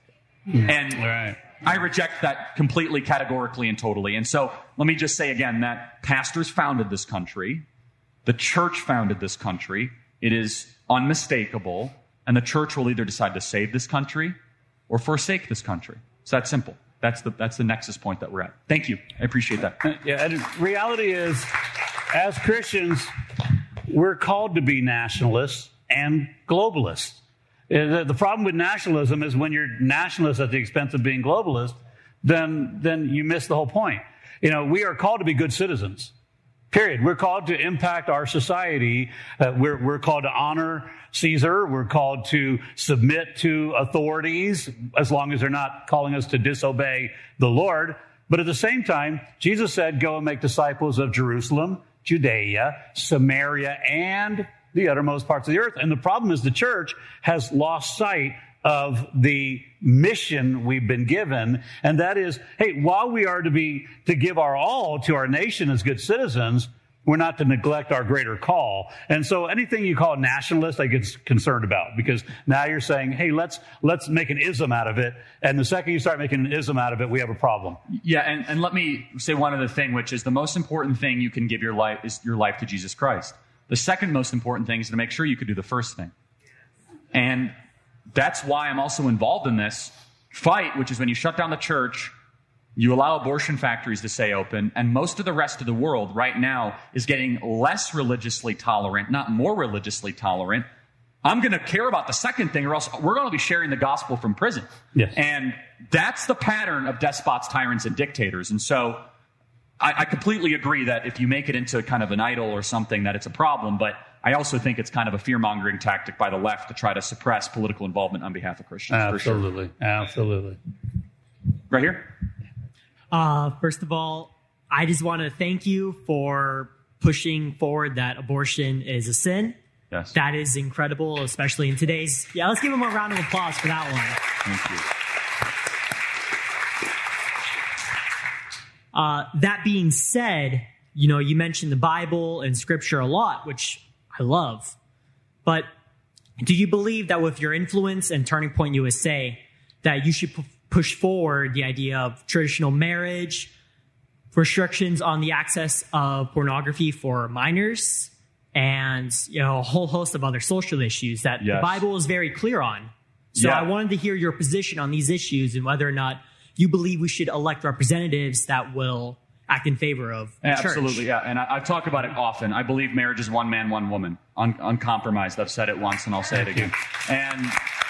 And I reject that completely, categorically, and totally. And so let me just say again that pastors founded this country. The church founded this country. It is unmistakable. And the church will either decide to save this country or forsake this country. It's that simple. That's the nexus point that we're at. Thank you. I appreciate that. Yeah, and reality is, as Christians, we're called to be nationalists and globalists. The problem with nationalism is when you're nationalist at the expense of being globalist, then you miss the whole point. We are called to be good citizens. Period. We're called to impact our society. We're called to honor Caesar. We're called to submit to authorities as long as they're not calling us to disobey the Lord. But at the same time, Jesus said, go and make disciples of Jerusalem, Judea, Samaria, and the uttermost parts of the earth. And the problem is the church has lost sight of the mission we've been given, and that is, hey, while we are to give our all to our nation as good citizens, we're not to neglect our greater call. And so anything you call nationalist, I get concerned about, because now you're saying, hey, let's make an ism out of it. And the second you start making an ism out of it, we have a problem. Yeah, and let me say one other thing, which is the most important thing you can give your life is your life to Jesus Christ. The second most important thing is to make sure you could do the first thing. And that's why I'm also involved in this fight, which is when you shut down the church, you allow abortion factories to stay open, and most of the rest of the world right now is getting less religiously tolerant, not more religiously tolerant. I'm going to care about the second thing, or else we're going to be sharing the gospel from prison. Yes. And that's the pattern of despots, tyrants, and dictators. And so I completely agree that if you make it into kind of an idol or something, that it's a problem. But I also think it's kind of a fear-mongering tactic by the left to try to suppress political involvement on behalf of Christians. Absolutely. For sure. Absolutely. Right here. First of all, I just want to thank you for pushing forward that abortion is a sin. Yes. That is incredible, especially in today's... Yeah, let's give him a round of applause for that one. Thank you. That being said, you mentioned the Bible and Scripture a lot, which I love. But do you believe that with your influence and Turning Point USA, that you should push forward the idea of traditional marriage, restrictions on the access of pornography for minors, and a whole host of other social issues that the Bible is very clear on? So I wanted to hear your position on these issues and whether or not you believe we should elect representatives that will act in favor of the church. Absolutely, yeah. And I talk about it often. I believe marriage is one man, one woman, uncompromised. I've said it once and I'll say it again. And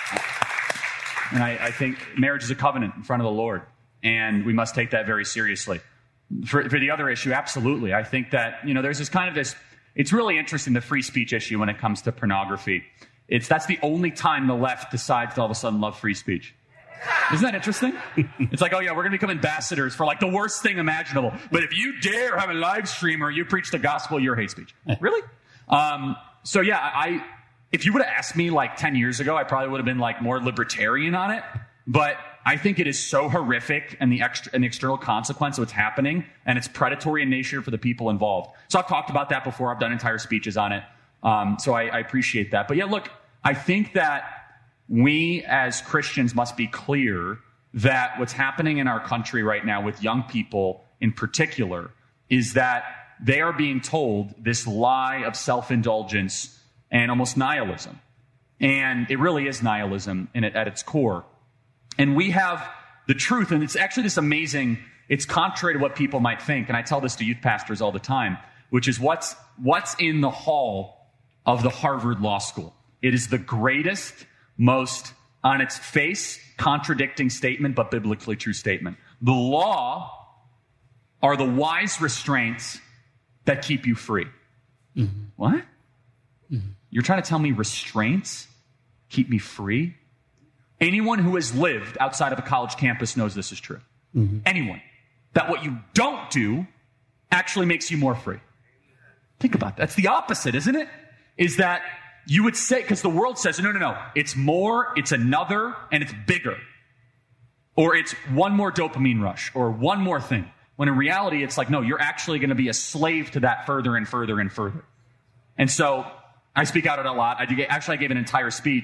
I think marriage is a covenant in front of the Lord, and we must take that very seriously. For the other issue, absolutely. I think that, there's this it's really interesting, the free speech issue when it comes to pornography. That's the only time the left decides to all of a sudden love free speech. Isn't that interesting? It's like, oh yeah, we're going to become ambassadors for the worst thing imaginable. But if you dare have a live stream or you preach the gospel, you're hate speech. Really? So yeah, if you would have asked me 10 years ago, I probably would have been more libertarian on it. But I think it is so horrific and the external consequence of what's happening, and it's predatory in nature for the people involved. So I've talked about that before. I've done entire speeches on it. So I appreciate that. But yeah, look, I think that we as Christians must be clear that what's happening in our country right now with young people in particular is that they are being told this lie of self-indulgence and almost nihilism. And it really is nihilism at its core. And we have the truth, and it's actually this amazing, it's contrary to what people might think, and I tell this to youth pastors all the time, which is what's in the hall of the Harvard Law School. It is the greatest, most, on its face, contradicting statement, but biblically true statement. The law are the wise restraints that keep you free. Mm-hmm. What? Mm-hmm. You're trying to tell me restraints keep me free? Anyone who has lived outside of a college campus knows this is true. Mm-hmm. Anyone. That what you don't do actually makes you more free. Think about that. That's the opposite, isn't it? Is that you would say, because the world says, no, it's more, it's another, and it's bigger. Or it's one more dopamine rush, or one more thing. When in reality, it's no, you're actually going to be a slave to that further and further and further. And so I speak out it a lot. I gave an entire speech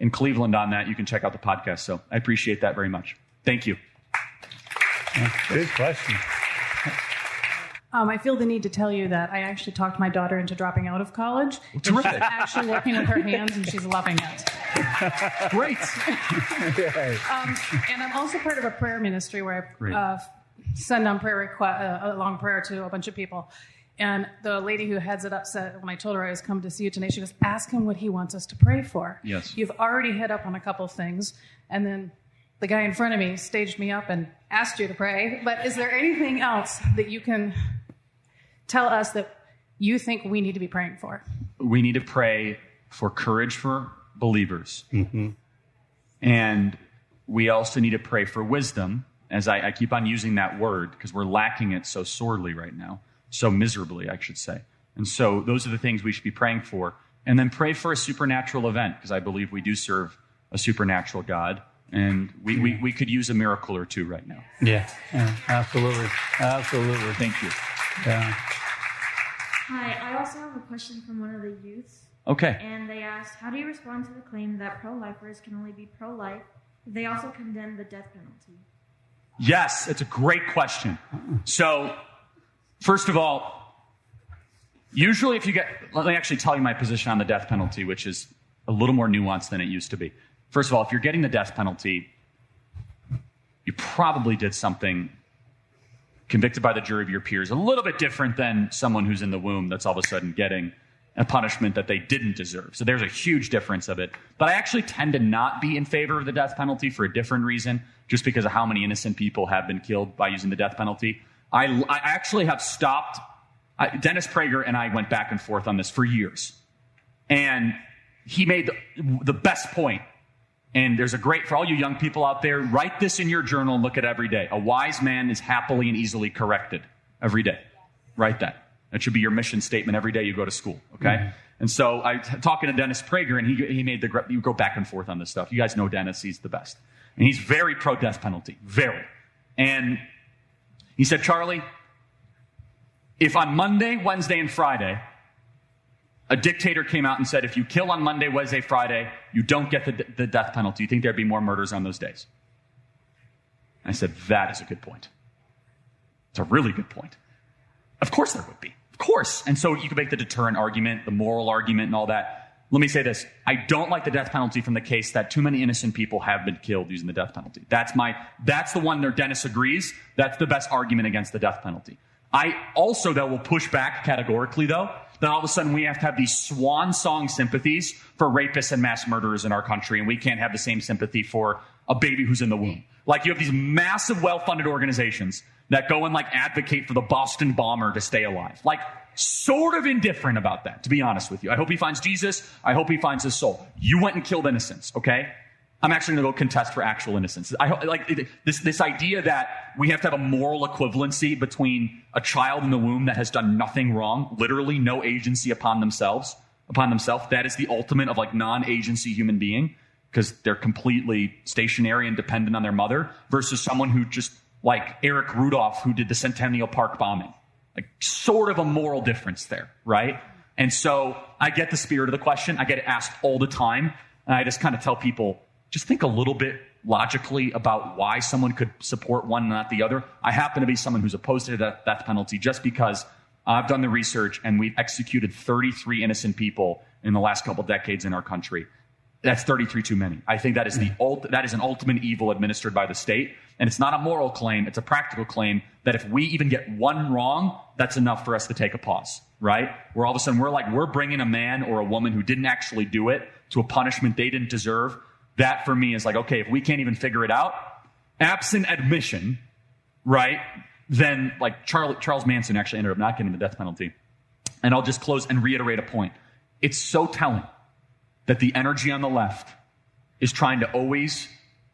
in Cleveland on that. You can check out the podcast. So I appreciate that very much. Thank you. Good question. I feel the need to tell you that I actually talked my daughter into dropping out of college. Terrific. She's actually working with her hands, and she's loving it. Great. And I'm also part of a prayer ministry where I send on a long prayer to a bunch of people. And the lady who heads it up said, when I told her I was coming to see you tonight, she goes, ask him what he wants us to pray for. Yes. You've already hit up on a couple things, and then the guy in front of me staged me up and asked you to pray. But is there anything else that you can tell us that you think we need to be praying for? We need to pray for courage for believers. Mm-hmm. And we also need to pray for wisdom, as I keep on using that word because we're lacking it so sorely right now, so miserably, I should say. And so those are the things we should be praying for. And then pray for a supernatural event, because I believe we do serve a supernatural God. And we could use a miracle or two right now. Yeah, absolutely. Absolutely. Thank you. Yeah. Hi, I also have a question from one of the youths. Okay. And they asked, how do you respond to the claim that pro-lifers can only be pro-life? They also condemn the death penalty. Yes, it's a great question. So, first of all, usually let me actually tell you my position on the death penalty, which is a little more nuanced than it used to be. First of all, if you're getting the death penalty, you probably did something convicted by the jury of your peers a little bit different than someone who's in the womb that's all of a sudden getting a punishment that they didn't deserve. So there's a huge difference of it. But I actually tend to not be in favor of the death penalty for a different reason, just because of how many innocent people have been killed by using the death penalty. I actually have stopped. Dennis Prager and I went back and forth on this for years. And he made the best point. And there's for all you young people out there, write this in your journal and look at it every day. A wise man is happily and easily corrected every day. Write that. That should be your mission statement every day you go to school, okay? Mm-hmm. And so I talking to Dennis Prager, and he made you go back and forth on this stuff. You guys know Dennis, he's the best. And he's very pro-death penalty, very. And he said, Charlie, if on Monday, Wednesday, and Friday, a dictator came out and said, if you kill on Monday, Wednesday, Friday, you don't get the death penalty. You think there'd be more murders on those days? I said, that is a good point. It's a really good point. Of course there would be. Of course. And so you can make the deterrent argument, the moral argument, and all that. Let me say this. I don't like the death penalty from the case that too many innocent people have been killed using the death penalty. That's the one where Dennis agrees. That's the best argument against the death penalty. I also, though, will push back categorically, though, that all of a sudden we have to have these swan song sympathies for rapists and mass murderers in our country, and we can't have the same sympathy for a baby who's in the womb. Like, you have these massive, well-funded organizations that go and, advocate for the Boston bomber to stay alive. Sort of indifferent about that, to be honest with you. I hope he finds Jesus. I hope he finds his soul. You went and killed innocents, okay? I'm actually going to go contest for actual innocence. This idea that we have to have a moral equivalency between a child in the womb that has done nothing wrong, literally no agency upon themselves, that is the ultimate of non-agency human being, because they're completely stationary and dependent on their mother, versus someone who just, like Eric Rudolph, who did the Centennial Park bombing. Sort of a moral difference there, right? And so I get the spirit of the question. I get it asked all the time. And I just kind of tell people, just think a little bit logically about why someone could support one and not the other. I happen to be someone who's opposed to the death penalty just because I've done the research and we've executed 33 innocent people in the last couple decades in our country. That's 33 too many. I think that is that is an ultimate evil administered by the state. And it's not a moral claim. It's a practical claim that if we even get one wrong, that's enough for us to take a pause, right? Where all of a sudden we're bringing a man or a woman who didn't actually do it to a punishment they didn't deserve. That for me is okay, if we can't even figure it out, absent admission, right, then Charles Manson actually ended up not getting the death penalty. And I'll just close and reiterate a point. It's so telling that the energy on the left is trying to always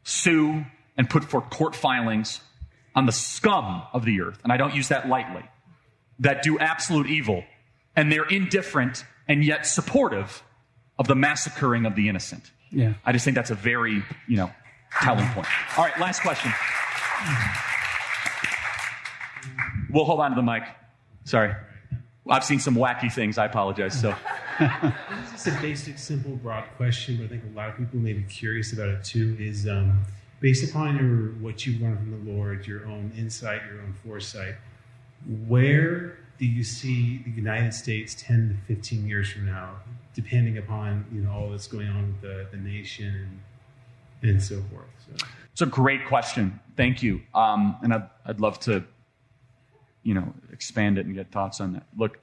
sue and put forth court filings on the scum of the earth, and I don't use that lightly, that do absolute evil, and they're indifferent and yet supportive of the massacring of the innocent. Yeah. I just think that's a very, telling point. All right, last question. We'll hold on to the mic. Sorry. I've seen some wacky things. I apologize. So, This is a basic, simple, broad question, but I think a lot of people may be curious about it too. Is based upon what you've learned from the Lord, your own insight, your own foresight, where do you see the United States 10 to 15 years from now, depending upon all that's going on with the nation and so forth? So. It's a great question. Thank you. And I'd love to, expand it and get thoughts on that. Look,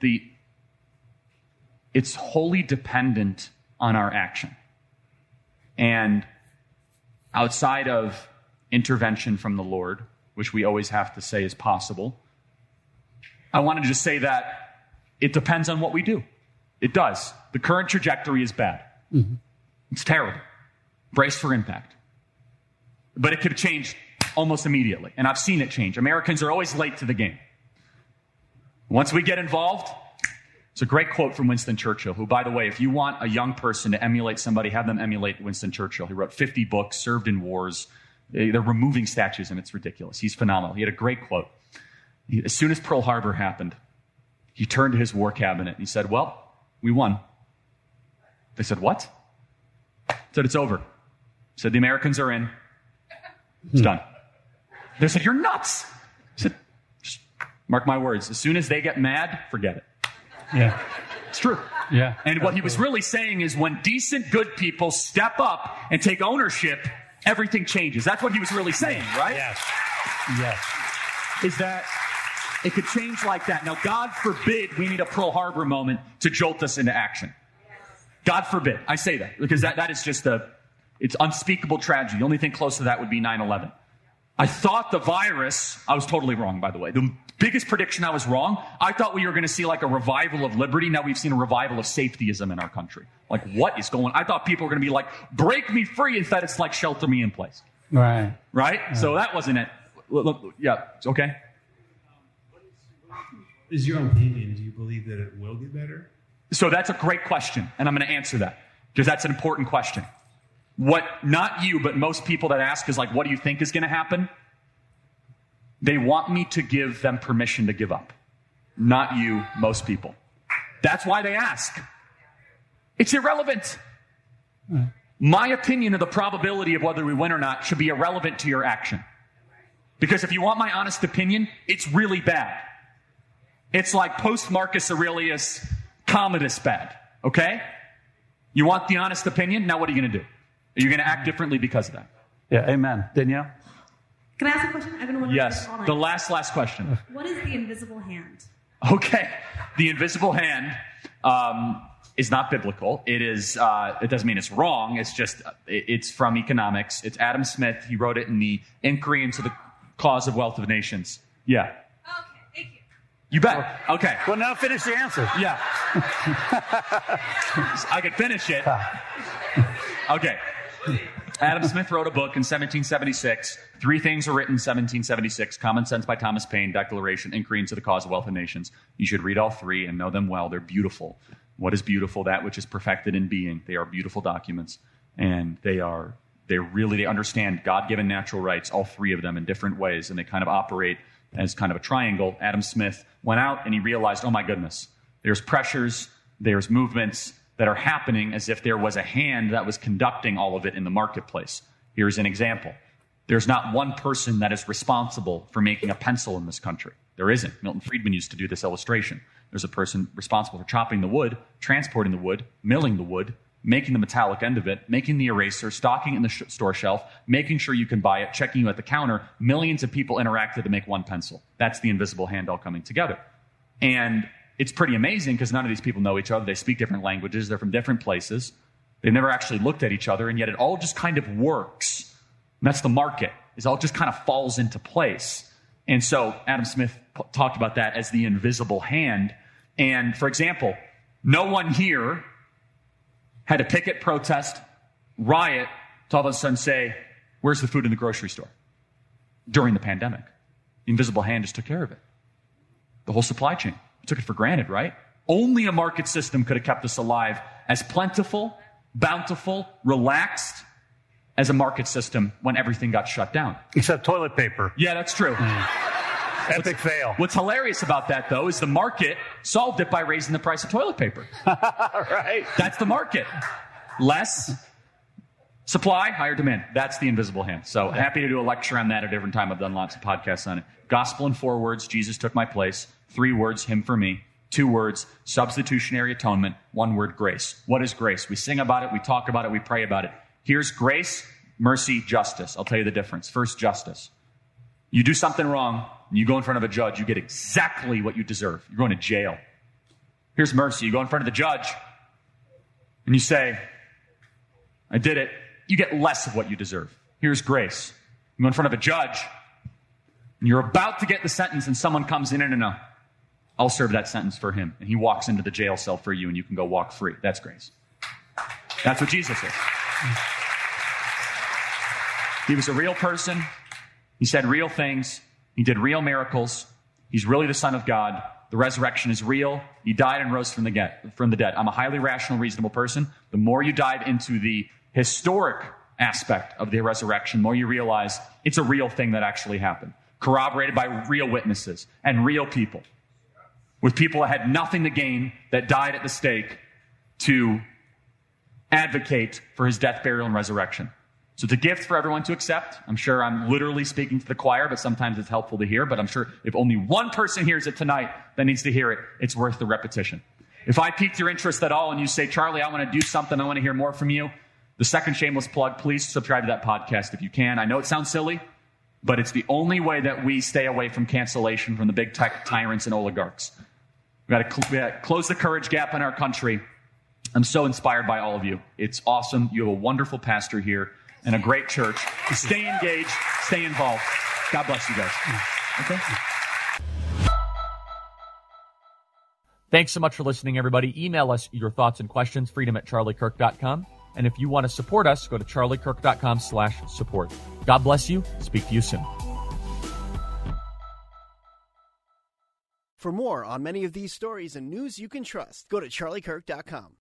it's wholly dependent on our action. And outside of intervention from the Lord, which we always have to say is possible, I wanted to just say that it depends on what we do. It does. The current trajectory is bad. Mm-hmm. It's terrible. Brace for impact. But it could change almost immediately. And I've seen it change. Americans are always late to the game. Once we get involved, it's a great quote from Winston Churchill, who, by the way, if you want a young person to emulate somebody, have them emulate Winston Churchill. He wrote 50 books, served in wars. They're removing statues, and it's ridiculous. He's phenomenal. He had a great quote. As soon as Pearl Harbor happened, he turned to his war cabinet and he said, well, we won. They said, what? He said, it's over. He said, the Americans are in. It's done. They said, you're nuts. He said, just mark my words. As soon as they get mad, forget it. Yeah. It's true. Yeah. And what he was really saying is when decent, good people step up and take ownership, everything changes. That's what he was really saying, right? Yes. Yes. Is that it could change like that. Now, God forbid we need a Pearl Harbor moment to jolt us into action. God forbid. I say that because that is just it's unspeakable tragedy. The only thing close to that would be 9/11. I thought the virus, I was totally wrong, by the way. The biggest prediction I was wrong. I thought we were going to see like a revival of liberty. Now we've seen a revival of safetyism in our country. Like, what is going on? I thought people were going to be like, break me free. Instead, it's like, shelter me in place. Right. Right? Yeah. So that wasn't it. Look, yeah, okay. Is your opinion, do you believe that it will get better? So that's a great question, and I'm going to answer that because that's an important question. What, not you, but most people that ask is like, what do you think is going to happen? They want me to give them permission to give up. Not you, most people. That's why they ask. It's irrelevant. My opinion of the probability of whether we win or not should be irrelevant to your action. Because if you want my honest opinion, it's really bad. It's like post-Marcus Aurelius Commodus bad, okay? You want the honest opinion? Now what are you going to do? Are you going to act differently because of that? Yeah, amen. Danielle? Can I ask a question? I've been wondering yes, this all night. The last question. What is the invisible hand? Okay. The invisible hand is not biblical. It is. It doesn't mean it's wrong. It's just, it's from economics. It's Adam Smith. He wrote it in the Inquiry into the Cause of Wealth of Nations. Yeah. Okay, thank you. You bet. Okay. Well, now finish the answer. Yeah. I could finish it. Okay. Adam Smith wrote a book in 1776. 3 things were written in 1776. Common Sense by Thomas Paine, Declaration, Inquiry into the Cause of Wealth of Nations. You should read all 3 and know them well. They're beautiful. What is beautiful? That which is perfected in being. They are beautiful documents. And they understand God-given natural rights, all 3 of them in different ways. And they kind of operate as kind of a triangle. Adam Smith went out and he realized, oh my goodness, there's pressures, there's movements that are happening as if there was a hand that was conducting all of it in the marketplace. Here's an example. There's not one person that is responsible for making a pencil in this country. There isn't. Milton Friedman used to do this illustration. There's a person responsible for chopping the wood, transporting the wood, milling the wood, making the metallic end of it, making the eraser, stocking it in the store shelf, making sure you can buy it, checking you at the counter. Millions of people interacted to make one pencil. That's the invisible hand all coming together. And it's pretty amazing because none of these people know each other. They speak different languages. They're from different places. They've never actually looked at each other, and yet it all just kind of works. And that's the market. It all just kind of falls into place. And so Adam Smith talked about that as the invisible hand. And, for example, no one here had a picket, protest, riot, to all of a sudden say, where's the food in the grocery store? During the pandemic. The invisible hand just took care of it. The whole supply chain. Took it for granted, right? Only a market system could have kept us alive as plentiful, bountiful, relaxed as a market system when everything got shut down. Except toilet paper. Yeah, that's true. Epic fail. What's hilarious about that, though, is the market solved it by raising the price of toilet paper. Right. That's the market. Less supply, higher demand. That's the invisible hand. So happy to do a lecture on that at a different time. I've done lots of podcasts on it. Gospel in 4 words, Jesus took my place. 3 words, him for me. 2 words, substitutionary atonement. 1 word, grace. What is grace? We sing about it, we talk about it, we pray about it. Here's grace, mercy, justice. I'll tell you the difference. First, justice. You do something wrong, and you go in front of a judge, you get exactly what you deserve. You're going to jail. Here's mercy. You go in front of the judge, and you say, I did it. You get less of what you deserve. Here's grace. You go in front of a judge, and you're about to get the sentence, and someone comes in and I'll serve that sentence for him. And he walks into the jail cell for you, and you can go walk free. That's grace. That's what Jesus is. He was a real person. He said real things. He did real miracles. He's really the Son of God. The resurrection is real. He died and rose from the dead. I'm a highly rational, reasonable person. The more you dive into the historic aspect of the resurrection, the more you realize it's a real thing that actually happened, corroborated by real witnesses and real people, with people that had nothing to gain, that died at the stake to advocate for his death, burial, and resurrection. So it's a gift for everyone to accept. I'm sure I'm literally speaking to the choir, but sometimes it's helpful to hear. But I'm sure if only one person hears it tonight that needs to hear it, it's worth the repetition. If I piqued your interest at all and you say, Charlie, I want to do something, I want to hear more from you, the second shameless plug, please subscribe to that podcast if you can. I know it sounds silly, but it's the only way that we stay away from cancellation from the big tech tyrants and oligarchs. We've got to close the courage gap in our country. I'm so inspired by all of you. It's awesome. You have a wonderful pastor here and a great church. Stay engaged. Stay involved. God bless you guys. Okay. Thanks so much for listening, everybody. Email us your thoughts and questions, freedom@charliekirk.com. And if you want to support us, go to charliekirk.com/support. God bless you. Speak to you soon. For more on many of these stories and news you can trust, go to charliekirk.com.